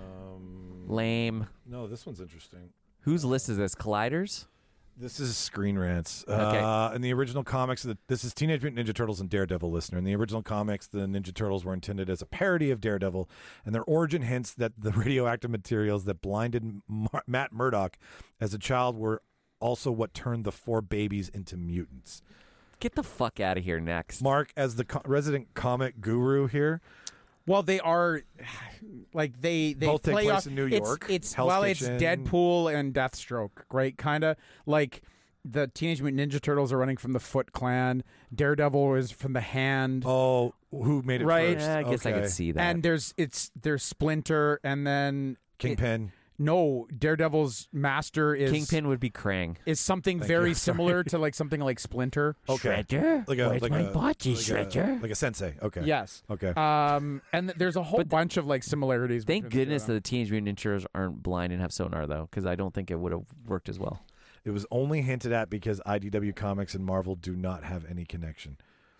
Um, lame. no, this one's interesting. Whose list is this? Colliders? This is Screen Rants. Okay. Uh, in the original comics, the, this is Teenage Mutant Ninja Turtles and Daredevil listener. In the original comics, the Ninja Turtles were intended as a parody of Daredevil, and their origin hints that the radioactive materials that blinded Mar- Matt Murdock as a child were also what turned the four babies into mutants. Get the fuck out of here next. Mark, as the co- resident comic guru here, Well, they are like they they Both take play place off, in New it's- York. It's, Hell's well, Kitchen. it's Deadpool and Deathstroke, right? Kind of like the Teenage Mutant Ninja Turtles are running from the Foot Clan. Daredevil is from the Hand, oh, who made it Right. first? Yeah, I guess I Okay. could see that. and there's it's there's Splinter, and then Kingpin. no Daredevil's master is Kingpin would be Krang. is something Thank very you. similar to like something like Splinter. Okay. Shredder? Like a Where's like my a body, like Shredder? a, like a sensei. Okay. Yes. Okay. Um, and th- there's a whole But- bunch of like similarities. Thank between the two of goodness that them. the Teenage Mutant Ninja Turtles aren't blind and have sonar though, because I don't think it would have worked as well. It was only hinted at because I D W Comics and Marvel do not have any connection.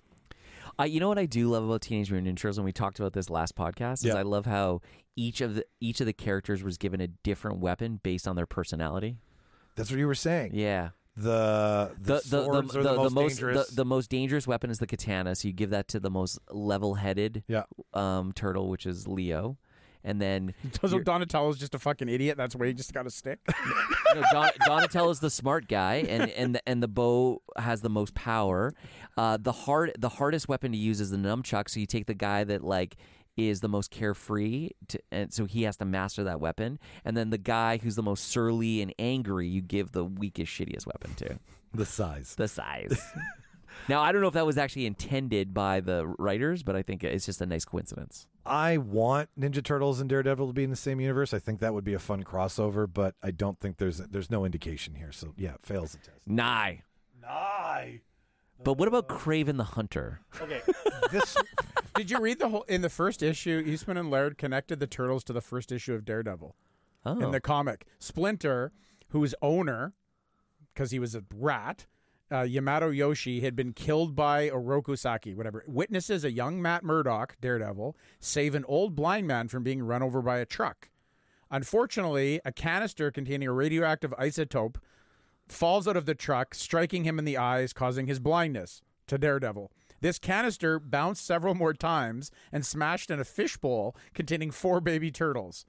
I, you know what I do love about Teenage Mutant Ninja Turtles, and we talked about this last podcast, is Yeah. I love how each of the each of the characters was given a different weapon based on their personality. That's what you were saying. Yeah, the the, the swords the, are the, the, most the most dangerous. The, the most dangerous weapon is the katana, so you give that to the most level-headed yeah. um, turtle, which is Leo, and then So you're- Donatello's just a fucking idiot. That's why he just got a stick. no, Don, Donatello's the smart guy, and and the, and the bow has the most power. Uh, the hard the hardest weapon to use is the nunchuck. So you take the guy that like is the most carefree, to, and so he has to master that weapon. And then the guy who's the most surly and angry, you give the weakest, shittiest weapon to. the size. The size. Now I don't know if that was actually intended by the writers, but I think it's just a nice coincidence. I want Ninja Turtles and Daredevil to be in the same universe. I think that would be a fun crossover, but I don't think there's there's no indication here. So yeah, it fails the test. Nah. Nye. But what about Kraven the Hunter? Okay. This Did you read the whole in the first issue? Eastman and Laird connected the turtles to the first issue of Daredevil Oh. in the comic. Splinter, whose owner, because he was a rat, uh, Yamato Yoshi had been killed by Oroku Saki, whatever. Witnesses a young Matt Murdock, Daredevil, save an old blind man from being run over by a truck. Unfortunately, a canister containing a radioactive isotope falls out of the truck, striking him in the eyes, causing his blindness to Daredevil. This canister bounced several more times and smashed in a fishbowl containing four baby turtles.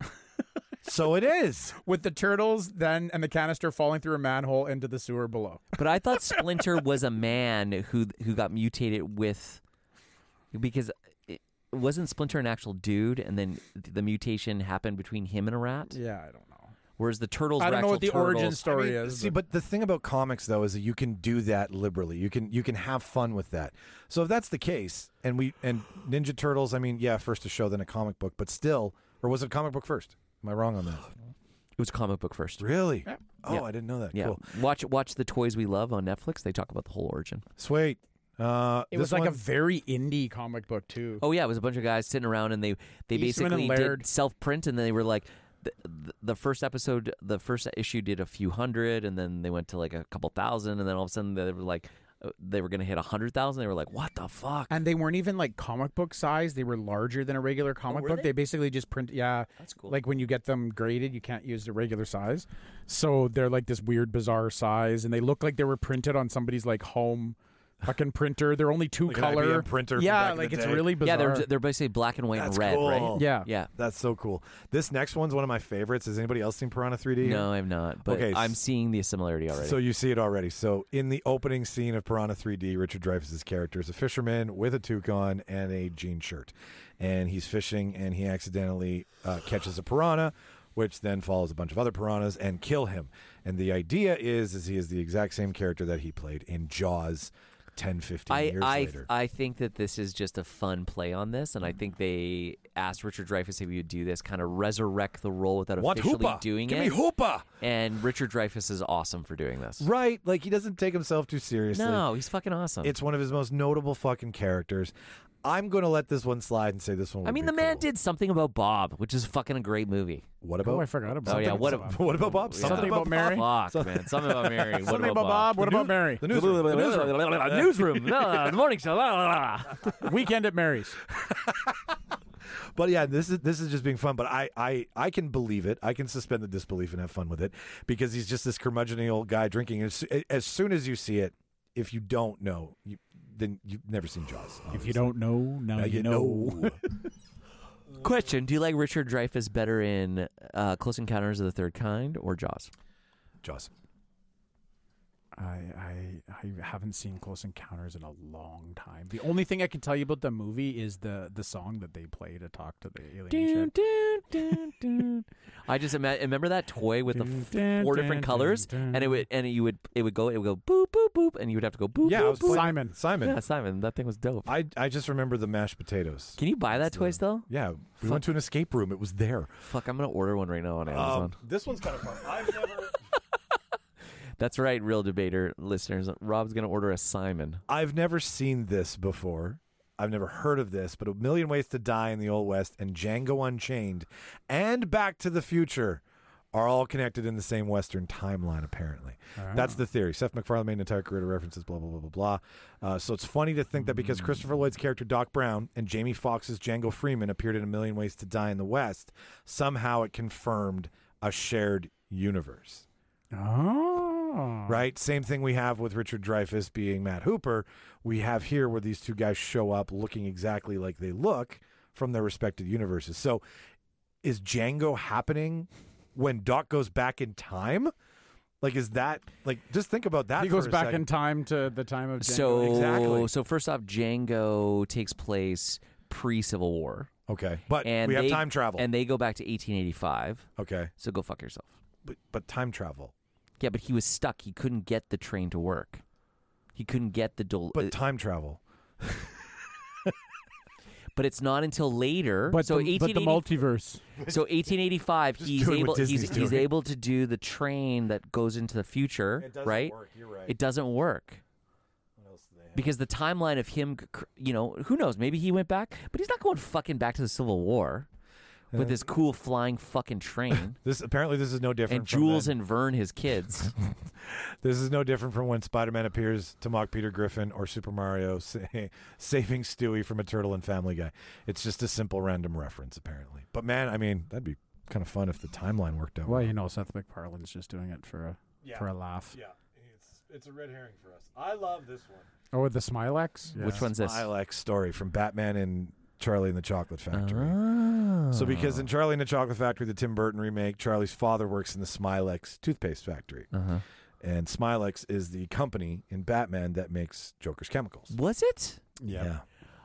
so it is. With the turtles then and the canister falling through a manhole into the sewer below. But I thought Splinter was a man who who got mutated with because it, wasn't Splinter an actual dude, and then the mutation happened between him and a rat. Yeah, I don't know. Whereas the turtles, I were don't know what the actual origin turtles. story I mean, is. See, but the thing about comics though is that you can do that liberally. You can you can have fun with that. So if that's the case, and we and Ninja Turtles, I mean, yeah, first a show, then a comic book, but still, or was it a comic book first? Am I wrong on that? It was comic book first. Really? Oh, Yeah. I didn't know that. Yeah, Cool. watch watch the Toys We Love on Netflix. They talk about the whole origin. Sweet. Uh, it this was like one, a very indie comic book too. Oh yeah, it was a bunch of guys sitting around, and they they Eastman and basically Laird. did self print, and then they were like. The, the first episode, the first issue did a few hundred, and then they went to like a couple thousand, and then all of a sudden they were like, uh, they were going to hit a hundred thousand. They were like, what the fuck? And they weren't even like comic book size. They were larger than a regular comic were book. they? They basically just print. Yeah, That's cool. Like when you get them graded, you can't use the regular size. So they're like this weird, bizarre size, and they look like they were printed on somebody's like home fucking printer. They're only two Like an color I B M printer from Yeah, back in like the it's day. really bizarre. yeah, they're they're basically black and white That's and red, cool. right? Yeah. Yeah. That's so cool. This next one's one of my favorites. Has anybody else seen Piranha three D? No, I'm not. But Okay, I'm s- seeing the similarity already. So you see it already. So in the opening scene of Piranha three D, Richard Dreyfuss's character is a fisherman with a toucan and a jean shirt, and he's fishing, and he accidentally uh, catches a piranha, which then follows a bunch of other piranhas and kill him. And the idea is, is he is the exact same character that he played in Jaws ten, fifteen I years I later. I think that this is just a fun play on this, and I think they asked Richard Dreyfuss if he would do this, kind of resurrect the role without Want officially Hoopa? doing Give it. me Hoopa! And Richard Dreyfuss is awesome for doing this. Right, like he doesn't take himself too seriously. No, he's fucking awesome. It's one of his most notable fucking characters. I'm going to let this one slide and say this one would I mean, be the man cool. did Something About Bob, which is fucking a great movie. What about? Oh, I forgot about Oh, yeah, something what about- What about Bob? Yeah. Something about Mary? Fuck, man. Something About Mary. What Something about Bob. What about Mary? The newsroom. The newsroom. Newsroom. No, the morning show. La, la, la. Weekend at Mary's. But yeah, this is this is just being fun. But I, I I can believe it. I can suspend the disbelief and have fun with it because he's just this curmudgeon old guy drinking. As, as soon as you see it, if you don't know, you, then you've never seen Jaws. If you don't know, now, Now you, you know. know. Question: do you like Richard Dreyfuss better in uh, Close Encounters of the Third Kind or Jaws? Jaws. I, I I haven't seen Close Encounters in a long time. The only thing I can tell you about the movie is the the song that they play to talk to the alien Dun, ship. dun, dun, dun. I just ima- remember that toy with the f- Dun, four dun, different dun, colors, dun. and it would and you would it would go it would go boop boop boop, and you would have to go boop Yeah, I boop was boop. playing- Simon. Simon. Yeah, Simon, that thing was dope. I I just remember the mashed potatoes. Can you buy that toy still? Yeah, we Fuck. went to an escape room. It was there. Fuck, I'm gonna order one right now on Amazon. Um, this one's kind of fun. I've never. That's right, real debater listeners. Rob's gonna order a Simon. I've never seen this before. I've never heard of this, but A Million Ways to Die in the Old West and Django Unchained and Back to the Future are all connected in the same Western timeline, apparently. That's the theory. Seth MacFarlane made an entire career to references, blah, blah, blah, blah, blah. Uh, so it's funny to think that because Christopher Lloyd's character Doc Brown and Jamie Foxx's Django Freeman appeared in A Million Ways to Die in the West, somehow it confirmed a shared universe. Oh, Oh. Right? Same thing we have with Richard Dreyfuss being Matt Hooper. We have here where these two guys show up looking exactly like they look from their respective universes. So is Django happening when Doc goes back in time? Like, is that, like, just think about that He for goes a back second. in time to the time of Django. So Exactly. so first off, Django takes place pre-Civil War. Okay. But And we have they- time travel. And they go back to eighteen eighty-five. okay. So go fuck yourself. But, but time travel. Yeah, but he was stuck. He couldn't get the train to work. He couldn't get the dol- But time travel. but it's not until later. But, so the, but the eighteen eighty multiverse. So eighteen eighty-five, Just he's doing able what Disney's he's, he's doing. able to do the train that goes into the future, right? You're right. It doesn't work. What else do they have? Because the timeline of him, cr- you know, who knows? Maybe he went back, but he's not going fucking back to the Civil War with this cool flying fucking train. This apparently this is no different. And from Jules then- and Vern, his kids. This is no different from when Spider-Man appears to mock Peter Griffin or Super Mario say, saving Stewie from a turtle in Family Guy. It's just a simple random reference, apparently. But man, I mean, that'd be kind of fun if the timeline worked out. Well, well. you know, Seth MacFarlane's just doing it for a Yeah. for a laugh. Yeah, it's it's a red herring for us. I love this one. Oh, with the Smilex? Yeah. Which one's this? Smilex story from Batman and Charlie and the Chocolate Factory. Oh. So because in Charlie and the Chocolate Factory, the Tim Burton remake, Charlie's father works in the Smilex toothpaste factory. Uh-huh. And Smilex is the company in Batman that makes Joker's chemicals. Was it? Yeah.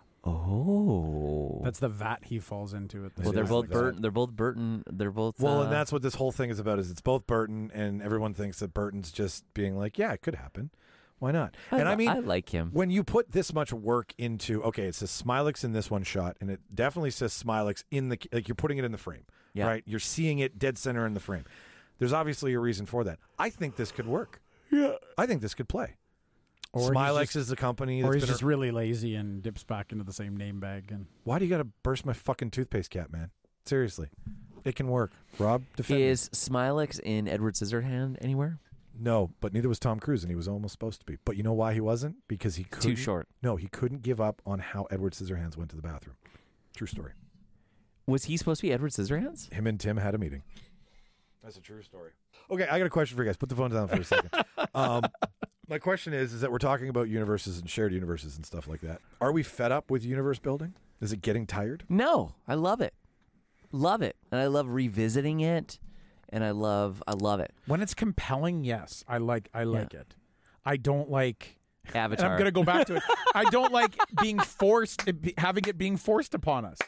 Oh. That's the vat he falls into at the well, they're is both like that. Burton. They're both Burton. They're both. Well, uh, and that's what this whole thing is about. Is it's both Burton, and everyone thinks that Burton's just being like, yeah, it could happen. Why not? I, and I li- mean, I like him. when you put this much work into, okay, it says Smilex in this one shot, and it definitely says Smilex in the, like you're putting it in the frame, Yeah. right? You're seeing it dead center in the frame. There's obviously a reason for that. I think this could work. Yeah. I think this could play. Or he's Smilex just- is the company Or that's he's been just really lazy and dips back into the same name bag. And Why do you got to burst my fucking toothpaste cap, man? Seriously. It can work. Rob, defend me. Is Smilex in Edward Scissorhand anywhere? No, but neither was Tom Cruise, and he was almost supposed to be. But you know why he wasn't? Because he couldn't. Too short. No, he couldn't give up on how Edward Scissorhands went to the bathroom. True story. Was he supposed to be Edward Scissorhands? Him and Tim had a meeting. That's a true story. Okay, I got a question for you guys. Put the phone down for a second. um, my question is, is that we're talking about universes and shared universes and stuff like that. Are we fed up with universe building? Is it getting tired? No, I love it. Love it. And I love revisiting it. And I love I love it. when it's compelling, yes, I like I like it. I don't like. Avatar. And I'm gonna go back to it. I don't like being forced, having it being forced upon us.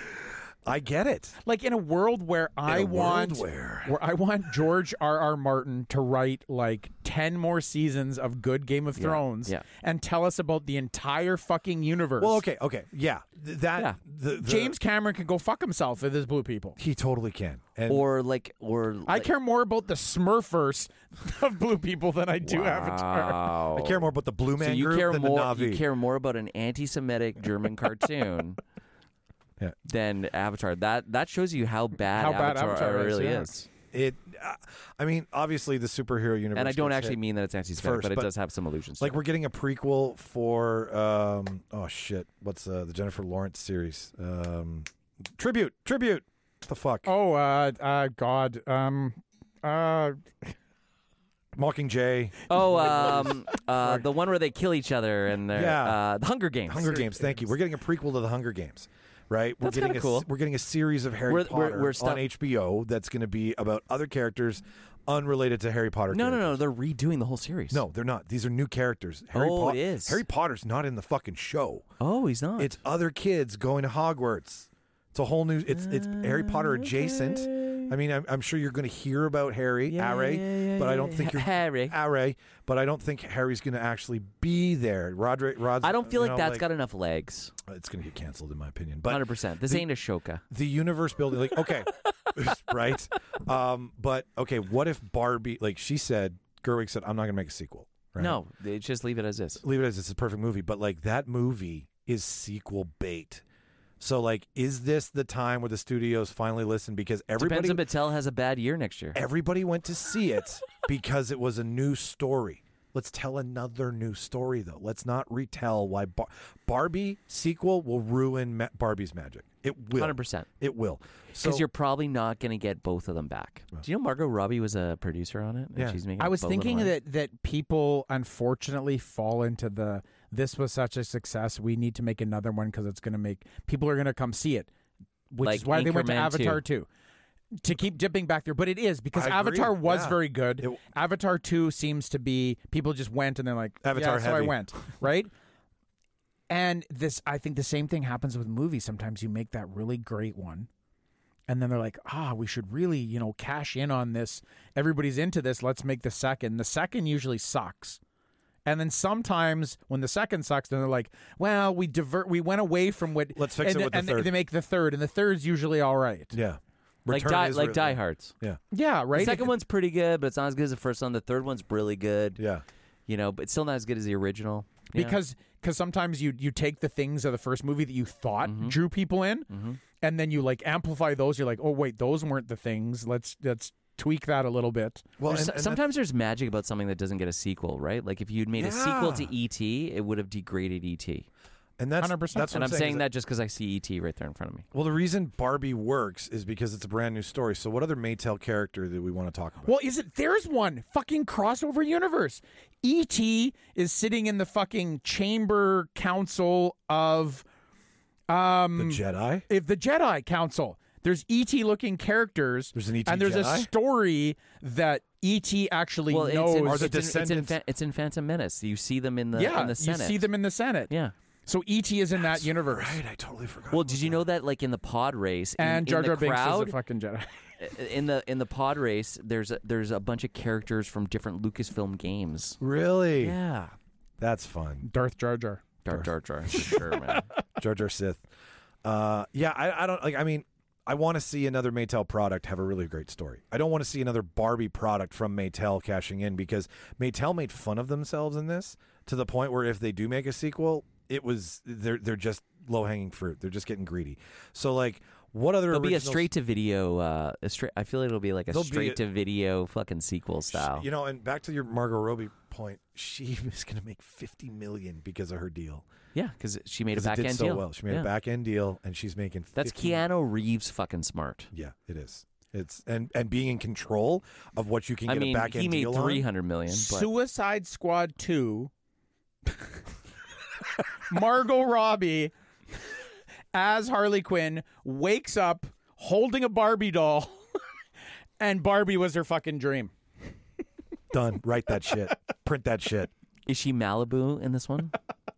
I get it. Like in a world where I a world want where- I want George R. R. Martin to write like ten more seasons of good Game of Yeah, Thrones yeah. and tell us about the entire fucking universe. Well, okay, okay. Yeah. Th- that Yeah. The, the, James Cameron can go fuck himself with his blue people. he totally can. And or like or I like, care more about the Smurfverse of blue people than I do Avatar. Wow. I care more about the Blue Man So you group care than more the Na'vi. you care more about an anti-Semitic German cartoon Yeah. than Avatar. That that shows you how bad How bad Avatar, Avatar is, really yeah. is. It, uh, I mean, obviously the superhero universe. And I don't gets actually hit mean that it's anti-Semitic, first, but it but- does have some allusions. like to we're it. getting a prequel for um oh shit what's uh, the Jennifer Lawrence series um tribute tribute what the fuck Oh, uh, uh, God, um, uh, Mockingjay Oh, um, uh, the one where they kill each other and they're Yeah. uh, the Hunger Games. Hunger Games. Thank you. We're getting a prequel to the Hunger Games, right? We're That's getting kinda a, cool. We're getting a series of Harry We're- we're- Potter we're stuff- on H B O that's going to be about other characters unrelated to Harry Potter. No, no, no. characters. They're redoing the whole series. No, they're not. These are new characters. Harry Oh, Pot- it is. Harry Potter's not in the fucking show. Oh, he's not. It's other kids going to Hogwarts. It's a whole new. It's it's Harry Potter adjacent. I mean, I'm, I'm sure you're going to hear about Harry, Yeah, Harry, yeah, yeah, but I yeah, don't yeah. think you're Harry. Harry, but I don't think Harry's going to actually be there. Roderick, Rod's, I don't feel you like know, that's got enough legs. It's going to get canceled in my opinion. But Hundred percent. This the- ain't Ashoka. the universe building, like okay, right? Um, but okay, what if Barbie? Like she said, Gerwig said, I'm not going to make a sequel. Right? No, they just leave it as is. leave it as it's a perfect movie. But like that movie is sequel bait. So like, is this the time where the studios finally listen? Because everybody, Depends if Mattel has a bad year next year. everybody went to see it because it was a new story. Let's tell another new story, though. Let's not retell why Bar- Barbie sequel will ruin Ma- Barbie's magic. It will. one hundred percent. It will. Because So you're probably not going to get both of them back. Do you know Margot Robbie was a producer on it? And Yeah. she's making I was both of them thinking on? that that people unfortunately fall into the this was such a success, we need to make another one because it's going to make people are going to come see it, which Like is why they went to Anchorman Avatar two. To keep dipping back there, but it is because I agree, Avatar was yeah. very good. It- Avatar two seems to be people just went and they're like Avatar yeah, so I heavy. went right. And this, I think, the same thing happens with movies. Sometimes you make that really great one, and then they're like, ah, we should really, you know, cash in on this. Everybody's into this. Let's make the second. The second usually sucks. And then sometimes when the second sucks, then they're like, well, we divert, we went away from what. Let's fix and it with the and third. They make the third, and the third's usually all right. yeah. Like, Return die, is like re- Die Hards. Yeah. Yeah, right. The second one's pretty good, but it's not as good as the first one. The third one's really good. Yeah. You know, but it's still not as good as the original. you know? because because sometimes you you take the things of the first movie that you thought Mm-hmm. drew people in, and then you like amplify those. You're like, oh wait, those weren't the things. Let's let's tweak that a little bit. Well, There's- and- and sometimes there's magic about something that doesn't get a sequel, right? Like if you'd made a sequel to Yeah. E T, it would have degraded E T. And that's one hundred percent. That's what And I'm saying, saying is that just because I see E T right there in front of me. Well, the reason Barbie works is because it's a brand new story. So, what other Maytel character that we want to talk about? Well, is it? There's one fucking crossover universe. E T is sitting in the fucking chamber council of um the Jedi. if the Jedi Council. There's E T looking characters. There's an E T and there's a Jedi? story that E T actually Well, knows. it's in, Are the it's, in, it's, in, descendants- Fa- it's in Phantom Menace. You see them in the yeah, in the you Senate. see them in the Senate. Yeah. So E T is in that universe. Right, I totally forgot. Well, about did you that. know that, like in the pod race, in, And Jar in Jar the Binks is crowd, a fucking Jedi. in the in the pod race, there's a, there's a bunch of characters from different Lucasfilm games. Really? Yeah, That's fun. Darth Jar Jar. Dark Jar Jar, for sure, man. Jar Jar Sith. Uh, yeah, I, I don't like. I mean, I want to see another Maytel product have a really great story. I don't want to see another Barbie product from Maytel cashing in because Maytel made fun of themselves in this to the point where if they do make a sequel, it was they're they're just low hanging fruit. They're just getting greedy. So like, what other? It'll be a originals- straight to video. Uh, a straight. I feel like it'll be like a There'll be straight a- to video fucking sequel style. You know, and back to your Margot Robbie point, she is going to make fifty million because of her deal. Yeah, because she made a 'Cause it back did end so deal. well. She made Yeah. a back end deal, and she's making. That's fifty Keanu Reeves fucking smart. Yeah, it is. It's and and being in control of what you can I get mean, a back end he made deal three on. hundred million. But Suicide Squad two. Margot Robbie as Harley Quinn wakes up holding a Barbie doll, and Barbie was her fucking dream. Done. Write that shit. Print that shit. is she Malibu in this one?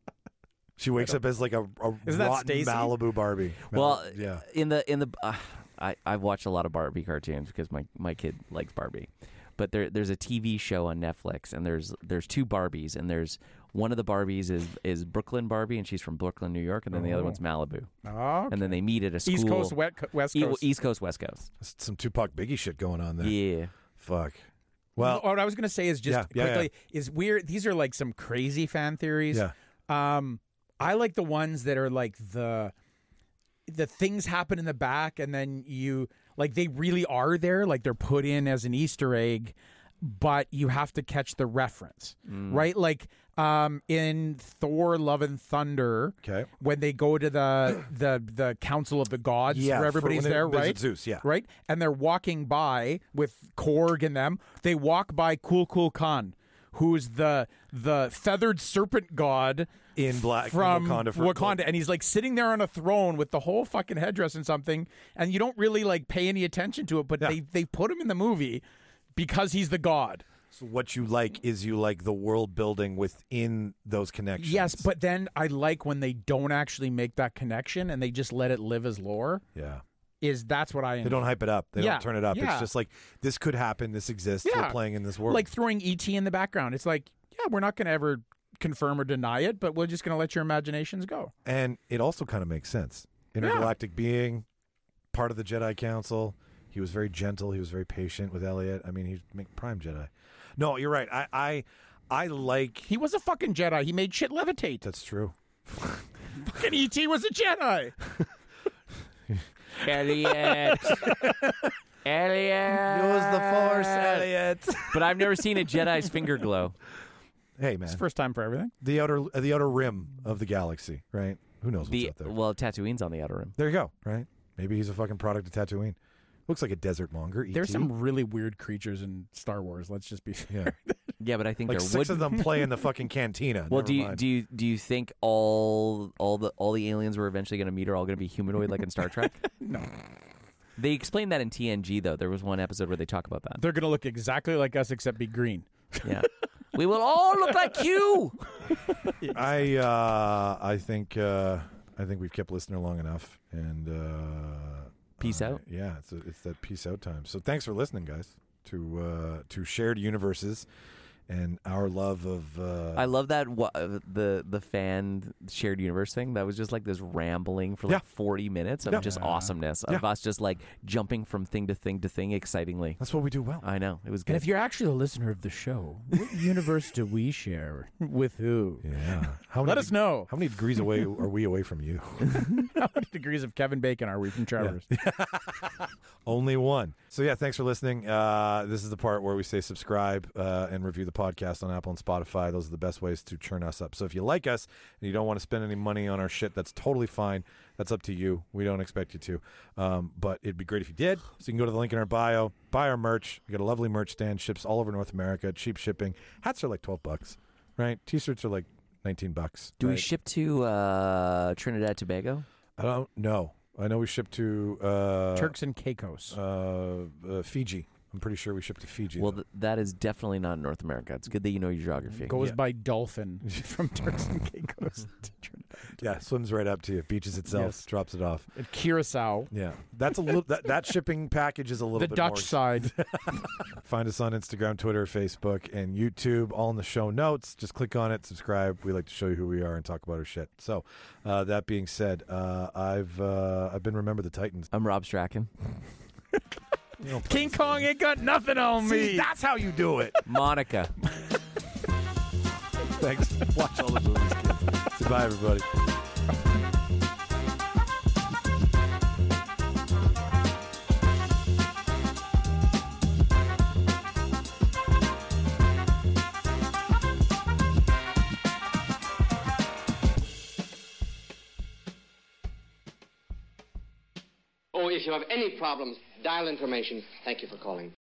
She wakes up as like a, a Isn't that rotten Stacey? Malibu Barbie. Well, yeah. in the in the uh, I I've watched a lot of Barbie cartoons because my my kid likes Barbie, but there there's a T V show on Netflix and there's there's two Barbies and there's one of the Barbies is is Brooklyn Barbie and she's from Brooklyn, New York, and then the other one's Malibu, Oh, and then they meet at a school. East Coast, West, West E- Coast. East Coast, West Coast. Some Tupac Biggie shit going on there. Yeah. Fuck. Well, what I was going to say is just Yeah, yeah, quickly is weird. These are like some crazy fan theories. yeah. Um, I like the ones that are like the the things happen in the back, and then you like they really are there, like they're put in as an Easter egg, but you have to catch the reference, Mm. right? Like um, in Thor: Love and Thunder, Okay. when they go to the the the Council of the Gods, Yeah, where for everybody's when they there, visit right? Zeus, yeah. right, and they're walking by with Korg and them. They walk by Kul Kul Khan, who's the the feathered serpent god In black from Wakanda, for, Wakanda, and he's like sitting there on a throne with the whole fucking headdress and something, and you don't really like pay any attention to it, but Yeah. they they put him in the movie because he's the god. So what you like is you like the world building within those connections. Yes, but then I like when they don't actually make that connection and they just let it live as lore. yeah. Is that's what I They enjoy. don't hype it up. They Yeah, don't turn it up. yeah. It's just like this could happen. This exists. Yeah. We're playing in this world. like throwing E T in the background. It's like, yeah, we're not going to ever confirm or deny it, but we're just going to let your imaginations go. And it also kind of makes sense. Intergalactic being, part of the Jedi Council. He was very gentle. He was very patient with Elliot. I mean, he's make prime Jedi. No, you're right. I, I, I like. He was a fucking Jedi. He made shit levitate. That's true. Fucking E T was a Jedi. Elliot. Elliot. Use the Force, Elliot. But I've never seen a Jedi's finger glow. Hey, man. It's first time for everything. The outer uh, the outer rim of the galaxy, right? Who knows what's The out there? well, Tatooine's on the outer rim. There you go, right? Maybe he's a fucking product of Tatooine. Looks like a desert monger. E T. There's some really weird creatures in Star Wars. Let's just be fair. Yeah. Yeah, but I think Like there six would. of them play in the fucking cantina. Well, Never do you, mind. do you do you think all all the all the aliens we're eventually going to meet are all going to be humanoid like in Star Trek? No. They explained that in T N G though. There was one episode where they talk about that. They're going to look exactly like us except be green. Yeah, we will all look like you. I uh, I think uh, I think we've kept listener long enough, and uh, Peace uh, out. Yeah, it's a, it's that peace out time. So thanks for listening, guys, to uh, to Shared Universes and our love of. Uh, I love that wa- the the fan shared universe thing. That was just like this rambling for like Yeah. forty minutes of Yeah. just awesomeness of Yeah. us just like jumping from thing to thing to thing excitingly. that's what we do well. I know it was And good. if you're actually a listener of the show, what universe do we share? With who? Yeah. How many Let us know. How many degrees away are we away from you? How many degrees of Kevin Bacon are we from Travelers? Only one. So yeah, thanks for listening. Uh, this is the part where we say subscribe uh, and review the podcast on Apple and Spotify. Those are the best ways to churn us up. So if you like us and you don't want to spend any money on our shit, that's totally fine. That's up to you. We don't expect you to. Um, but it'd be great if you did. So you can go to the link in our bio, buy our merch. We got a lovely merch stand, ships all over North America, cheap shipping. Hats are like twelve bucks, right? T-shirts are like nineteen bucks. Do we right? ship to uh, Trinidad Tobago? I don't know. I know we ship to uh, Turks and Caicos. uh, uh, Fiji. I'm pretty sure we ship to Fiji. Well, though. th- that is definitely not North America. It's good that you know your geography. Goes yeah. by dolphin from Turks and Caicos to Trinidad. Yeah, swims right up to you, beaches itself, Yes. drops it off. At Curacao, Yeah, that's a little. that, that shipping package is a little the bit Dutch more. side. Find us on Instagram, Twitter, Facebook, and YouTube. All in the show notes. Just click on it, subscribe. We like to show you who we are and talk about our shit. So, uh, that being said, uh, I've uh, I've been Remember the Titans. I'm Rob Strachan. King Kong ain't got nothing on me. See, that's how you do it. Monica. Thanks. Watch all the movies, kids. Goodbye, everybody. Oh, if you have any problems, dial information. Thank you for calling.